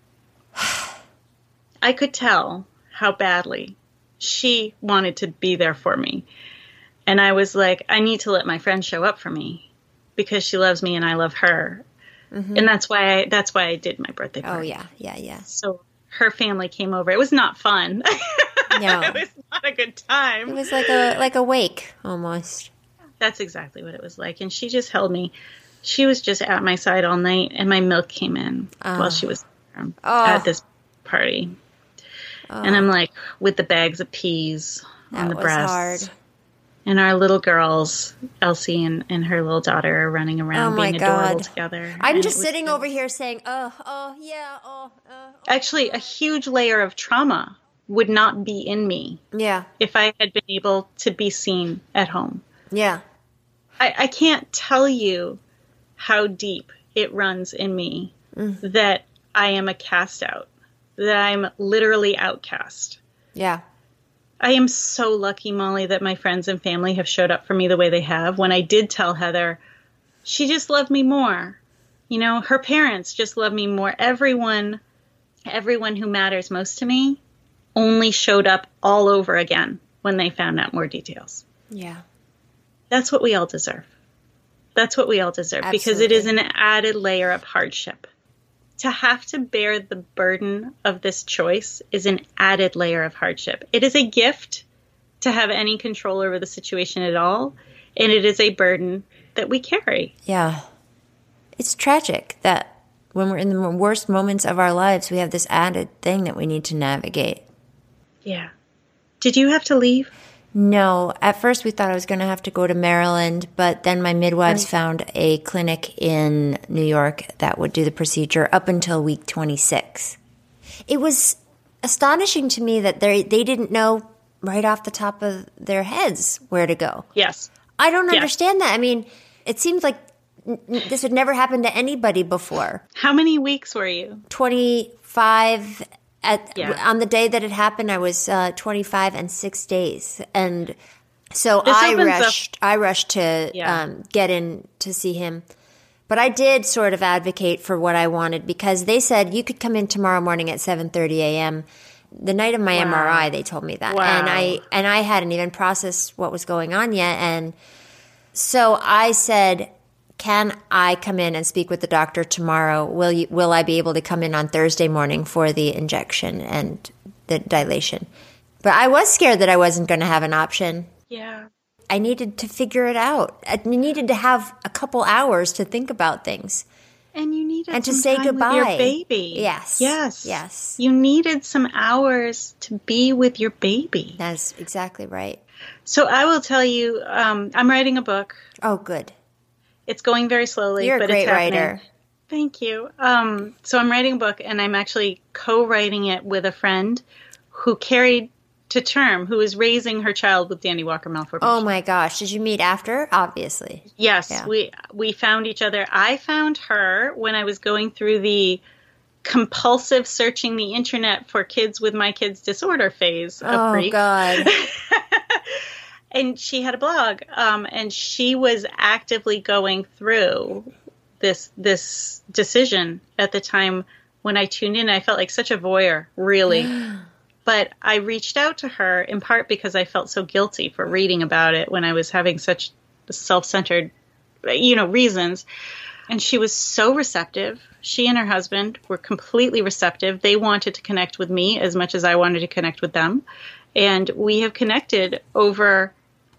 I could tell how badly she wanted to be there for me. And I was like, I need to let my friend show up for me because she loves me and I love her. Mm-hmm. And that's why I, that's why I did my birthday party. Oh, yeah, yeah, yeah. So her family came over. It was not fun. No. It was not a good time. It was like a like a wake almost. That's exactly what it was like. And she just held me. She was just at my side all night, and my milk came in oh. while she was there oh. at this party. Oh. And I'm like, with the bags of peas that on the was breasts. Hard. And our little girls, Elsie and, and her little daughter, are running around oh being God. adorable together. I'm and just sitting over here saying, oh, oh, yeah, oh, oh, oh. Actually, a huge layer of trauma would not be in me. Yeah. If I had been able to be seen at home. Yeah. I, I can't tell you how deep it runs in me mm. that I am a cast out, that I'm literally outcast. Yeah. I am so lucky, Molly, that my friends and family have showed up for me the way they have. When I did tell Heather, she just loved me more. You know, her parents just love me more. Everyone, everyone who matters most to me only showed up all over again when they found out more details. Yeah. That's what we all deserve. That's what we all deserve. Absolutely. Because it is an added layer of hardship. To have to bear the burden of this choice is an added layer of hardship. It is a gift to have any control over the situation at all, and it is a burden that we carry. Yeah. It's tragic that when we're in the worst moments of our lives, we have this added thing that we need to navigate. Yeah. Did you have to leave? No. At first, we thought I was going to have to go to Maryland, but then my midwives right. found a clinic in New York that would do the procedure up until week twenty-six. It was astonishing to me that they they didn't know right off the top of their heads where to go. Yes. I don't yes. understand that. I mean, it seems like n- this had never happened to anybody before. How many weeks were you? twenty-five. At, yeah. On the day that it happened, I was uh, twenty-five and six days. And so this I rushed. rushed I rushed to yeah. um, get in to see him. But I did sort of advocate for what I wanted because they said you could come in tomorrow morning at seven thirty a.m. The night of my wow. M R I, they told me that. Wow. And I and I hadn't even processed what was going on yet. And so I said, can I come in and speak with the doctor tomorrow? Will you, will I be able to come in on Thursday morning for the injection and the dilation? But I was scared that I wasn't going to have an option. Yeah. I needed to figure it out. I needed to have a couple hours to think about things. And you needed and some to say time goodbye. With your baby. Yes. Yes. Yes. You needed some hours to be with your baby. That's exactly right. So I will tell you, um, I'm writing a book. Oh, good. It's going very slowly. You're a but great it's happening. writer. Thank you. Um, so I'm writing a book, and I'm actually co-writing it with a friend who carried to term, who is raising her child with Dandy Walker malformation. Oh my gosh. Did you meet after? Obviously. Yes, Yeah. we we found each other. I found her when I was going through the compulsive searching the internet for kids with my kids' disorder phase of Oh, grief. God. And she had a blog, um, and she was actively going through this this decision at the time when I tuned in. I felt like such a voyeur, really. But I reached out to her in part because I felt so guilty for reading about it when I was having such self-centered, you know, reasons. And she was so receptive. She and her husband were completely receptive. They wanted to connect with me as much as I wanted to connect with them. And we have connected over,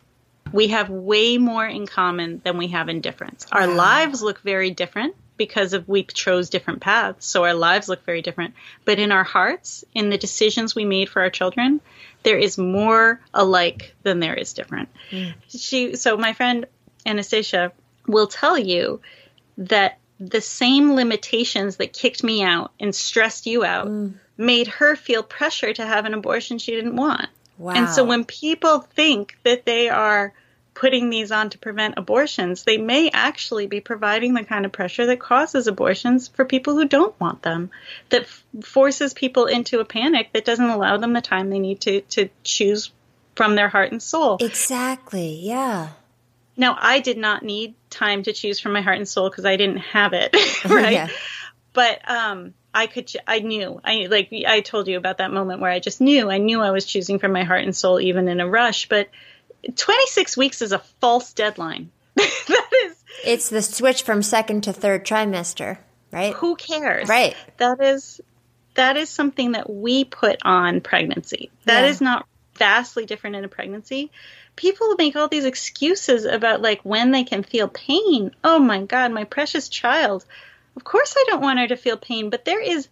we have way more in common than we have in difference. Our Wow. lives look very different because of we chose different paths. So our lives look very different. But in our hearts, in the decisions we made for our children, there is more alike than there is different. Mm. She, so my friend Anastasia will tell you that the same limitations that kicked me out and stressed you out mm. made her feel pressure to have an abortion she didn't want. Wow. And so when people think that they are putting these on to prevent abortions, they may actually be providing the kind of pressure that causes abortions for people who don't want them, that f- forces people into a panic that doesn't allow them the time they need to, to choose from their heart and soul. Exactly. Yeah. Now, I did not need time to choose from my heart and soul because I didn't have it, right? Yeah. But um, I could, I knew, I like I told you about that moment where I just knew, I knew I was choosing from my heart and soul, even in a rush. But twenty-six weeks is a false deadline. That is, it's the switch from second to third trimester, right? Who cares? Right. That is, that is something that we put on pregnancy. That yeah. is not vastly different in a pregnancy. People make all these excuses about like when they can feel pain. Oh my God, my precious child. Of course I don't want her to feel pain, but there is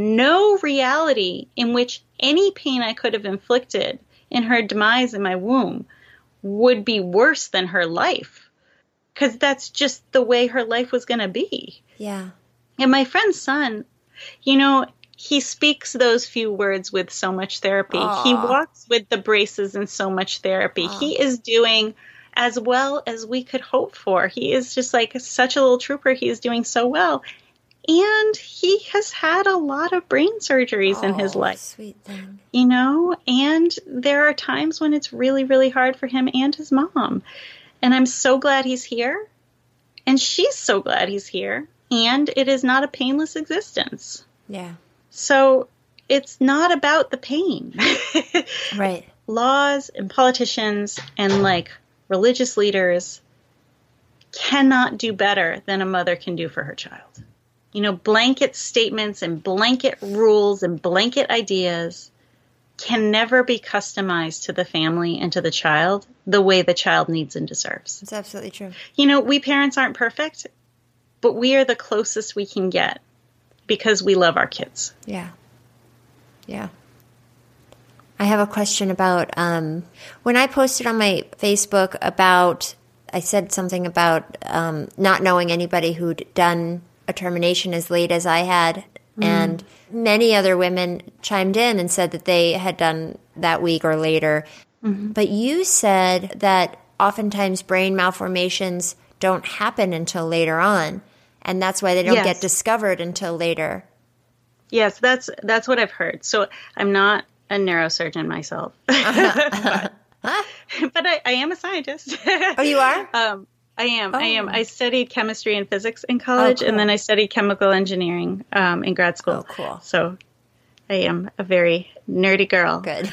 no reality in which any pain I could have inflicted in her demise in my womb would be worse than her life. Because that's just the way her life was going to be. Yeah. And my friend's son, you know, he speaks those few words with so much therapy. Aww. He walks with the braces and so much therapy. Aww. He is doing as well as we could hope for. He is just like such a little trooper. He is doing so well. And he has had a lot of brain surgeries oh, in his life. Sweet thing. You know, and there are times when it's really, really hard for him and his mom. And I'm so glad he's here. And she's so glad he's here. And it is not a painless existence. Yeah. So it's not about the pain. Right. Laws and politicians and like religious leaders cannot do better than a mother can do for her child. You know, blanket statements and blanket rules and blanket ideas can never be customized to the family and to the child the way the child needs and deserves. It's absolutely true. You know, we parents aren't perfect, but we are the closest we can get because we love our kids. Yeah. Yeah. I have a question about um, when I posted on my Facebook about, I said something about um, not knowing anybody who'd done a termination as late as I had. Mm. And many other women chimed in and said that they had done that week or later. Mm-hmm. But you said that oftentimes brain malformations don't happen until later on. And that's why they don't yes. get discovered until later. Yes, that's that's what I've heard. So I'm not a neurosurgeon myself. Uh-huh. but but I, I am a scientist. Oh, you are? um, I am. Oh. I am. I studied chemistry and physics in college, oh, cool. and then I studied chemical engineering um, in grad school. Oh, cool. So I am a very nerdy girl. Good.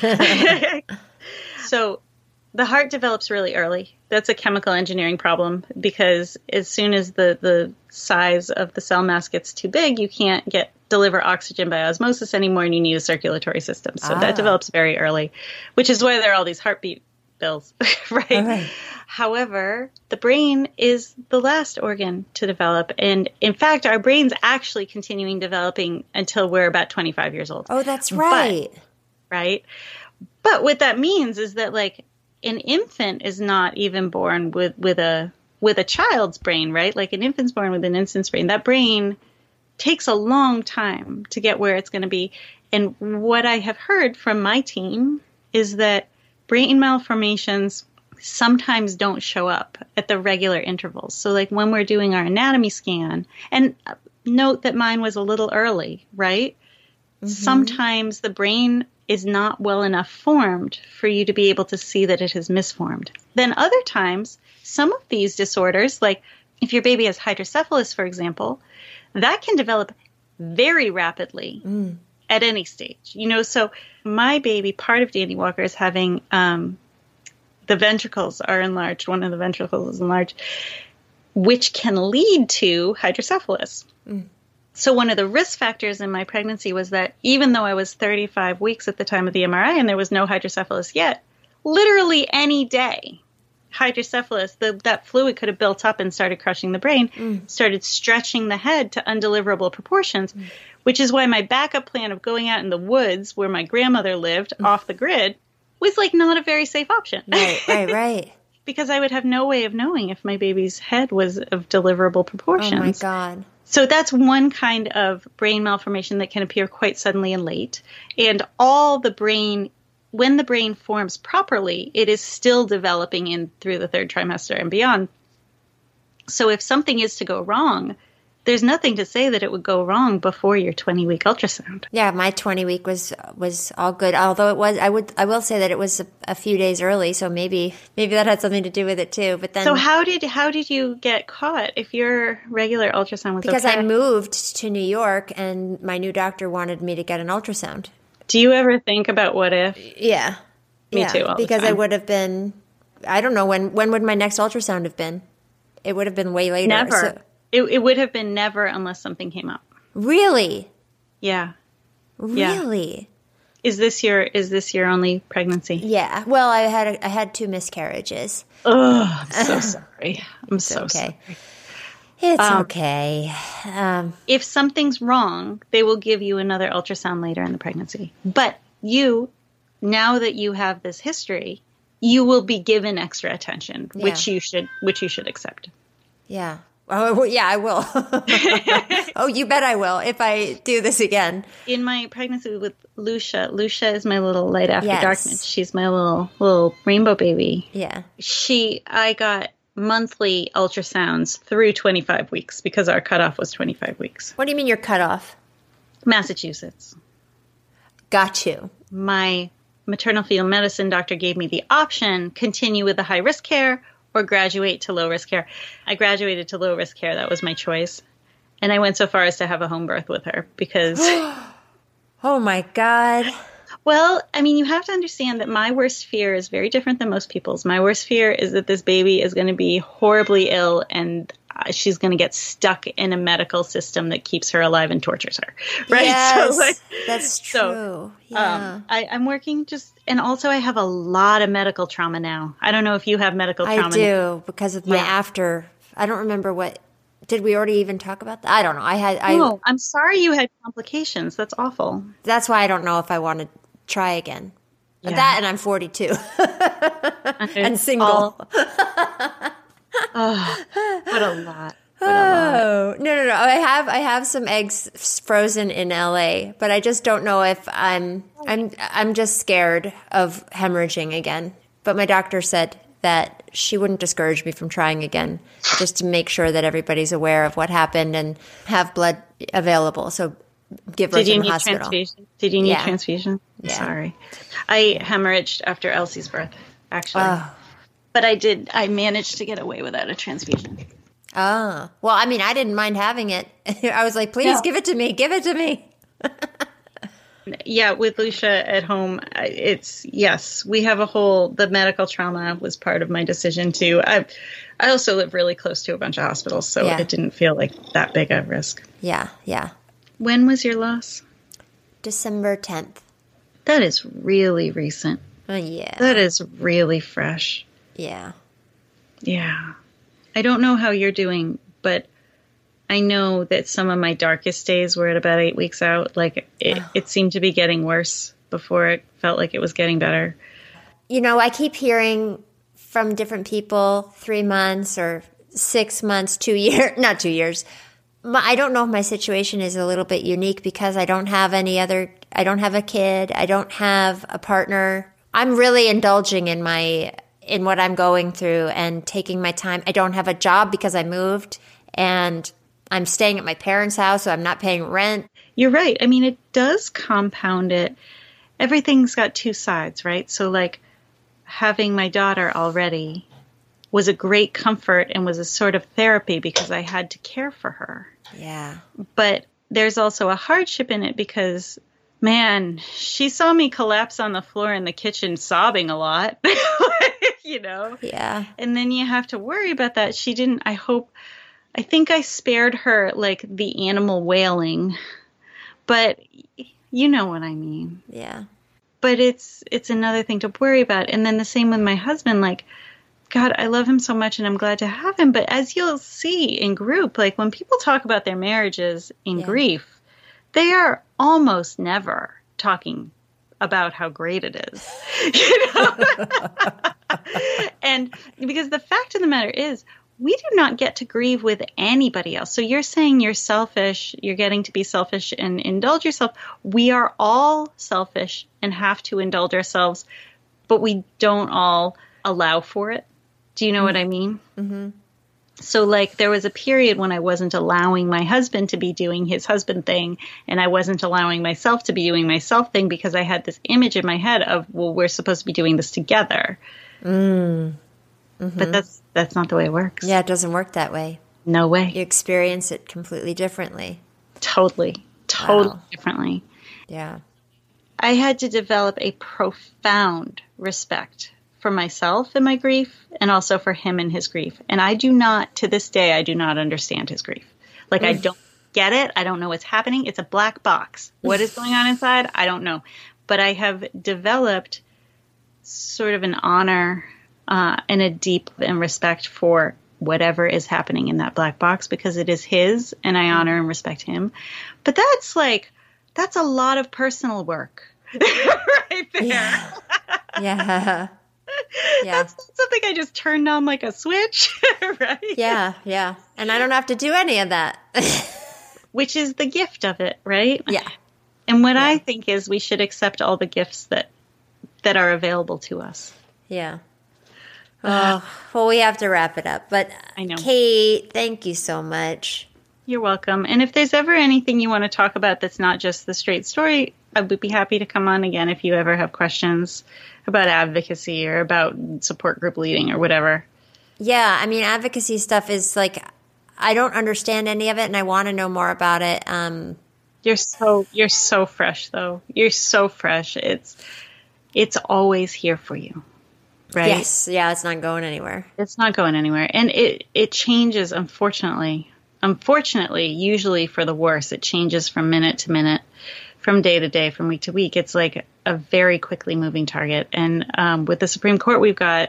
So the heart develops really early. That's a chemical engineering problem because as soon as the, the size of the cell mass gets too big, you can't get deliver oxygen by osmosis anymore, and you need a circulatory system. So ah. that develops very early, which is why there are all these heartbeat bills, right? right? However, the brain is the last organ to develop. And in fact, our brain's actually continuing developing until we're about twenty-five years old. Oh, that's right. But, right? But what that means is that, like, an infant is not even born with, with a with a child's brain, right? Like an infant's born with an infant's brain. That brain takes a long time to get where it's going to be. And what I have heard from my team is that brain malformations sometimes don't show up at the regular intervals. So like when we're doing our anatomy scan, and note that mine was a little early, right? Mm-hmm. Sometimes the brain is not well enough formed for you to be able to see that it has misformed. Then other times, some of these disorders, like if your baby has hydrocephalus, for example, that can develop very rapidly mm. at any stage. You know, so my baby, part of Dandy Walker is having um, the ventricles are enlarged. One of the ventricles is enlarged, which can lead to hydrocephalus. Mm. So one of the risk factors in my pregnancy was that even though I was thirty-five weeks at the time of the M R I and there was no hydrocephalus yet, literally any day, hydrocephalus, the, that fluid could have built up and started crushing the brain, mm. started stretching the head to undeliverable proportions, mm. which is why my backup plan of going out in the woods where my grandmother lived mm. off the grid was like not a very safe option. Right, right, right. Because I would have no way of knowing if my baby's head was of deliverable proportions. Oh, my God. So that's one kind of brain malformation that can appear quite suddenly and late. And all the brain, when the brain forms properly, it is still developing in through the third trimester and beyond. So if something is to go wrong, there's nothing to say that it would go wrong before your twenty-week ultrasound. Yeah, my twenty-week was was all good. Although it was, I would, I will say that it was a, a few days early, so maybe maybe that had something to do with it too. But then, so how did how did you get caught if your regular ultrasound was because okay? I moved to New York and my new doctor wanted me to get an ultrasound. Do you ever think about what if? Yeah, me yeah, too. All because the time. I would have been. I don't know when. When would my next ultrasound have been? It would have been way later. Never. So. It, it would have been never unless something came up. Really? Yeah. Really? Yeah. Is this your is this your only pregnancy? Yeah. Well, I had a, I had two miscarriages. Oh, I'm so sorry. I'm it's so okay. sorry. It's um, okay. Um, if something's wrong, they will give you another ultrasound later in the pregnancy. But you, now that you have this history, you will be given extra attention, yeah. which you should which you should accept. Yeah. Oh, yeah, I will. Oh, you bet I will if I do this again. In my pregnancy with Lucia, Lucia is my little light after yes. darkness. She's my little little rainbow baby. Yeah. She, I got monthly ultrasounds through twenty-five weeks because our cutoff was twenty-five weeks. What do you mean your cutoff? Massachusetts. Got you. My maternal fetal medicine doctor gave me the option, continue with the high risk care or graduate to low risk care. I graduated to low risk care. That was my choice. And I went so far as to have a home birth with her because... Oh, my God. Well, I mean, you have to understand that my worst fear is very different than most people's. My worst fear is that this baby is going to be horribly ill and she's going to get stuck in a medical system that keeps her alive and tortures her. Right? Yes, so, like, that's true. So, yeah. um, I, I'm working just... And also I have a lot of medical trauma now. I don't know if you have medical trauma. I do because of my yeah. after. I don't remember what. Did we already even talk about that? I don't know. I had. I, no, I'm sorry you had complications. That's awful. That's why I don't know if I want to try again. Yeah. That and I'm forty-two and single. All, oh, what a lot. Oh, no, no, no. I have I have some eggs frozen in L A, but I just don't know if I'm I'm I'm just scared of hemorrhaging again. But my doctor said that she wouldn't discourage me from trying again, just to make sure that everybody's aware of what happened and have blood available. So give birth Did you in the need hospital. Transfusion? Did you need Yeah. transfusion? I'm Yeah. sorry. I hemorrhaged after Elsie's birth, actually. Oh. But I did I managed to get away without a transfusion. Oh, well, I mean, I didn't mind having it. I was like, please No. give it to me. Give it to me. Yeah, with Lucia at home, I- it's, yes, we have a whole, the medical trauma was part of my decision too. I I also live really close to a bunch of hospitals, so Yeah. it didn't feel like that big a risk. Yeah, yeah. When was your loss? December tenth. That is really recent. Oh, yeah. That is really fresh. Yeah. Yeah. I don't know how you're doing, but I know that some of my darkest days were at about eight weeks out. Like it, Oh. it seemed to be getting worse before it felt like it was getting better. You know, I keep hearing from different people three months or six months, two years, not two years. my, I don't know if my situation is a little bit unique because I don't have any other, I don't have a kid. I don't have a partner. I'm really indulging in my, in what I'm going through and taking my time. I don't have a job because I moved and I'm staying at my parents' house, so I'm not paying rent. You're right. I mean, it does compound it. Everything's got two sides, right? So like having my daughter already was a great comfort and was a sort of therapy because I had to care for her. Yeah. But there's also a hardship in it because, man, she saw me collapse on the floor in the kitchen sobbing a lot, you know? Yeah. And then you have to worry about that. She didn't, I hope, I think I spared her like the animal wailing, but you know what I mean. Yeah. But it's it's another thing to worry about. And then the same with my husband, like, God, I love him so much and I'm glad to have him. But as you'll see in group, like when people talk about their marriages in Yeah. grief, they are almost never talking about how great it is. You know? And because the fact of the matter is, we do not get to grieve with anybody else. So you're saying you're selfish, you're getting to be selfish and indulge yourself. We are all selfish and have to indulge ourselves, but we don't all allow for it. Do you know mm-hmm. what I mean? Mm-hmm. So like there was a period when I wasn't allowing my husband to be doing his husband thing, and I wasn't allowing myself to be doing myself thing because I had this image in my head of, well, we're supposed to be doing this together. Mm. Mm-hmm. But that's that's not the way it works. Yeah, it doesn't work that way. No way. You experience it completely differently. Totally. Totally Wow. differently. Yeah. I had to develop a profound respect for myself and my grief, and also for him and his grief. And I do not, to this day, I do not understand his grief. Like, I don't get it. I don't know what's happening. It's a black box. What is going on inside? I don't know. But I have developed sort of an honor Uh, and a deep and respect for whatever is happening in that black box because it is his and I honor and respect him. But that's like, that's a lot of personal work right there. Yeah. Yeah. Yeah. That's not something I just turned on like a switch, right? Yeah. Yeah. And I don't have to do any of that. Which is the gift of it, right? Yeah. And what yeah. I think is we should accept all the gifts that that are available to us. Yeah. Oh, well, we have to wrap it up. But I know. Kate, thank you so much. You're welcome. And if there's ever anything you want to talk about that's not just the straight story, I would be happy to come on again if you ever have questions about advocacy or about support group leading or whatever. Yeah, I mean, advocacy stuff is like, I don't understand any of it, and I want to know more about it. Um, you're so you're so fresh, though. You're so fresh. It's it's always here for you. Right? Yes. Yeah, it's not going anywhere. It's not going anywhere. And it, it changes, unfortunately. Unfortunately, usually for the worse. It changes from minute to minute, from day to day, from week to week. It's like a very quickly moving target. And um, with the Supreme Court, we've got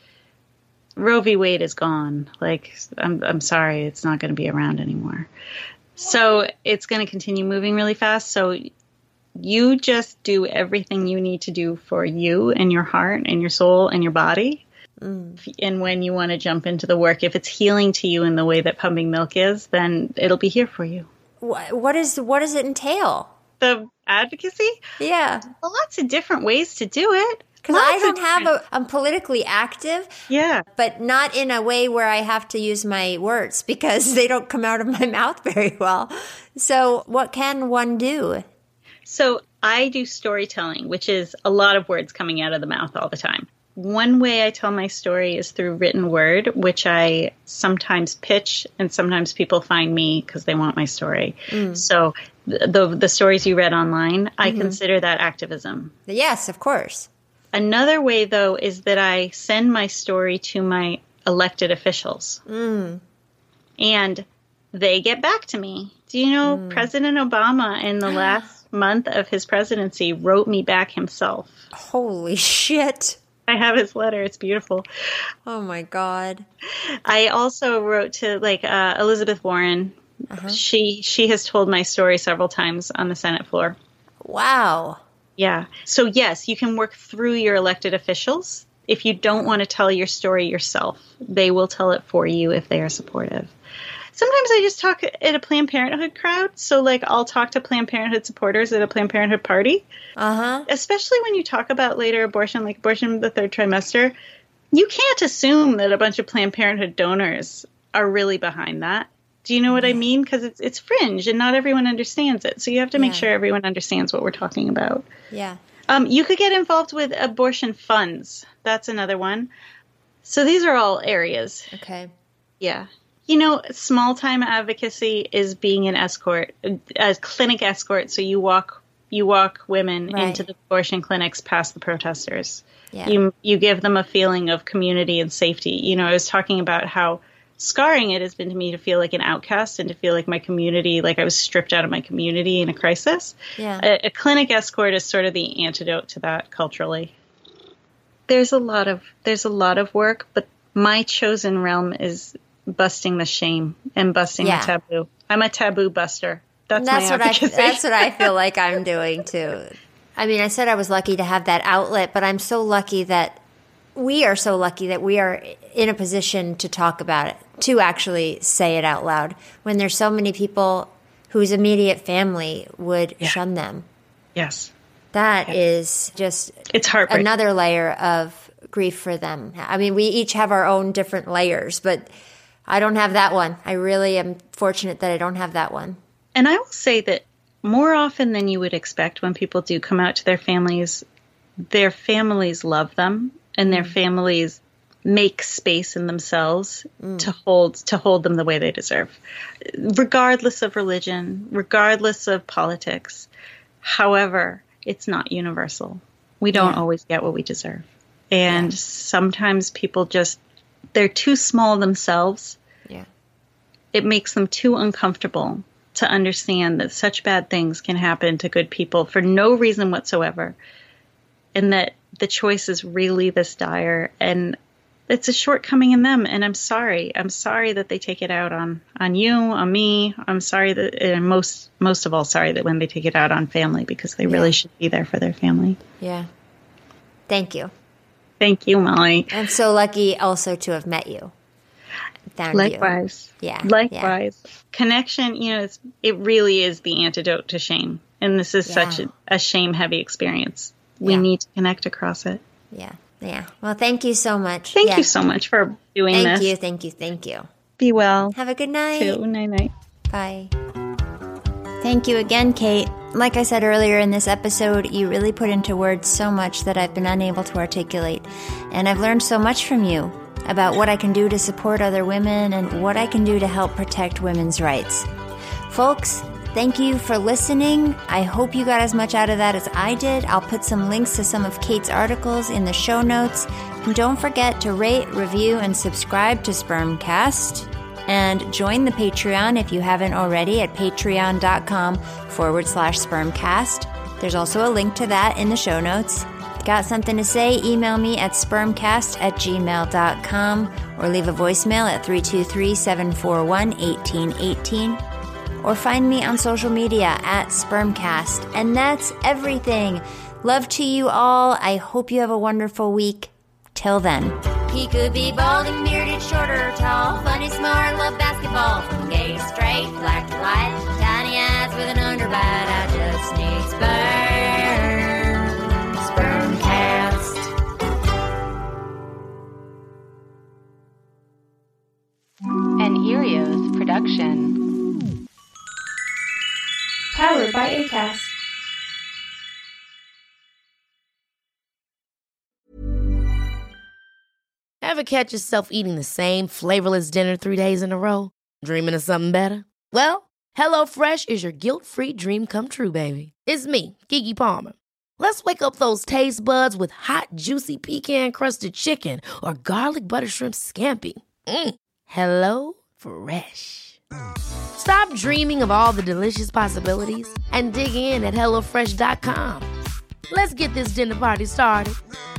Roe v. Wade is gone. Like, I'm, I'm sorry, it's not going to be around anymore. So it's going to continue moving really fast. So you just do everything you need to do for you and your heart and your soul and your body. Mm. And when you want to jump into the work, if it's healing to you in the way that pumping milk is, then it'll be here for you. What is what does it entail? The advocacy? Yeah. Lots of different ways to do it. Because I don't have a, I'm politically active. Yeah. But not in a way where I have to use my words because they don't come out of my mouth very well. So what can one do? So I do storytelling, which is a lot of words coming out of the mouth all the time. One way I tell my story is through written word, which I sometimes pitch, and sometimes people find me because they want my story. Mm. So the, the the stories you read online, I mm-hmm. consider that activism. Yes, of course. Another way, though, is that I send my story to my elected officials. Mm. And they get back to me. Do you know mm. President Obama in the last month of his presidency wrote me back himself? Holy shit. I have his letter. It's beautiful. Oh my God. I also wrote to like uh, Elizabeth Warren. Uh-huh. She she has told my story several times on the Senate floor. Wow. Yeah. So yes, you can work through your elected officials. If you don't want to tell your story yourself, they will tell it for you if they are supportive. Sometimes I just talk at a Planned Parenthood crowd. So, like, I'll talk to Planned Parenthood supporters at a Planned Parenthood party. Uh-huh. Especially when you talk about later abortion, like abortion the third trimester. You can't assume that a bunch of Planned Parenthood donors are really behind that. Do you know what I mean? Because it's it's fringe and not everyone understands it. So you have to make yeah. sure everyone understands what we're talking about. Yeah. Um, you could get involved with abortion funds. That's another one. So these are all areas. Okay. Yeah. You know, small-time advocacy is being an escort, a clinic escort. So you walk you walk women right. into the abortion clinics past the protesters. Yeah. You you give them a feeling of community and safety. You know, I was talking about how scarring it has been to me to feel like an outcast and to feel like my community, like I was stripped out of my community in a crisis. Yeah. A, a clinic escort is sort of the antidote to that culturally. There's a lot of there's a lot of work, but my chosen realm is busting the shame and busting yeah. the taboo. I'm a taboo buster. That's, that's my what advocacy. I that's what I feel like I'm doing too. I mean, I said I was lucky to have that outlet, but I'm so lucky that we are so lucky that we are in a position to talk about it, to actually say it out loud when there's so many people whose immediate family would yeah. shun them. Yes. That yes. is just it's heartbreaking. Another layer of grief for them. I mean, we each have our own different layers, but I don't have that one. I really am fortunate that I don't have that one. And I will say that more often than you would expect when people do come out to their families, their families love them and their families make space in themselves mm. to hold to hold them the way they deserve, regardless of religion, regardless of politics. However, it's not universal. We don't yeah. always get what we deserve. And yeah. sometimes people just, they're too small themselves. Yeah. It makes them too uncomfortable to understand that such bad things can happen to good people for no reason whatsoever. And that the choice is really this dire. And it's a shortcoming in them. And I'm sorry. I'm sorry that they take it out on, on you, on me. I'm sorry that, and most, most of all, sorry that when they take it out on family, because they really yeah. should be there for their family. Yeah. Thank you. Thank you, Molly. I'm so lucky also to have met you. Found Likewise. You. Yeah. Likewise. Yeah. Connection, you know, it's, it really is the antidote to shame. And this is yeah. such a, a shame-heavy experience. We yeah. need to connect across it. Yeah. Yeah. Well, thank you so much. Thank yeah. you so much for doing thank this. Thank you. Thank you. Thank you. Be well. Have a good night. Too. Night-night. Bye. Thank you again, Kate. Like I said earlier in this episode, you really put into words so much that I've been unable to articulate. And I've learned so much from you about what I can do to support other women and what I can do to help protect women's rights. Folks, thank you for listening. I hope you got as much out of that as I did. I'll put some links to some of Kate's articles in the show notes. And don't forget to rate, review, and subscribe to Spermcast. And join the Patreon if you haven't already at patreon.com forward slash spermcast. There's also a link to that in the show notes. Got something to say? Email me at spermcast at gmail dot com or leave a voicemail at three two three, seven four one, one eight one eight. Or find me on social media at Spermcast. And that's everything. Love to you all. I hope you have a wonderful week. Till then. He could be bald and bearded, short or tall, funny, smart, love basketball, from gay to straight, black to white, tiny eyes with an underbite. I just need sperm, Spermcast. An Erios production. Powered by Acast. Ever catch yourself eating the same flavorless dinner three days in a row? Dreaming of something better? Well, HelloFresh is your guilt-free dream come true, baby. It's me, Keke Palmer. Let's wake up those taste buds with hot, juicy pecan-crusted chicken or garlic butter shrimp scampi. Mm. Hello Fresh. Stop dreaming of all the delicious possibilities and dig in at hello fresh dot com. Let's get this dinner party started.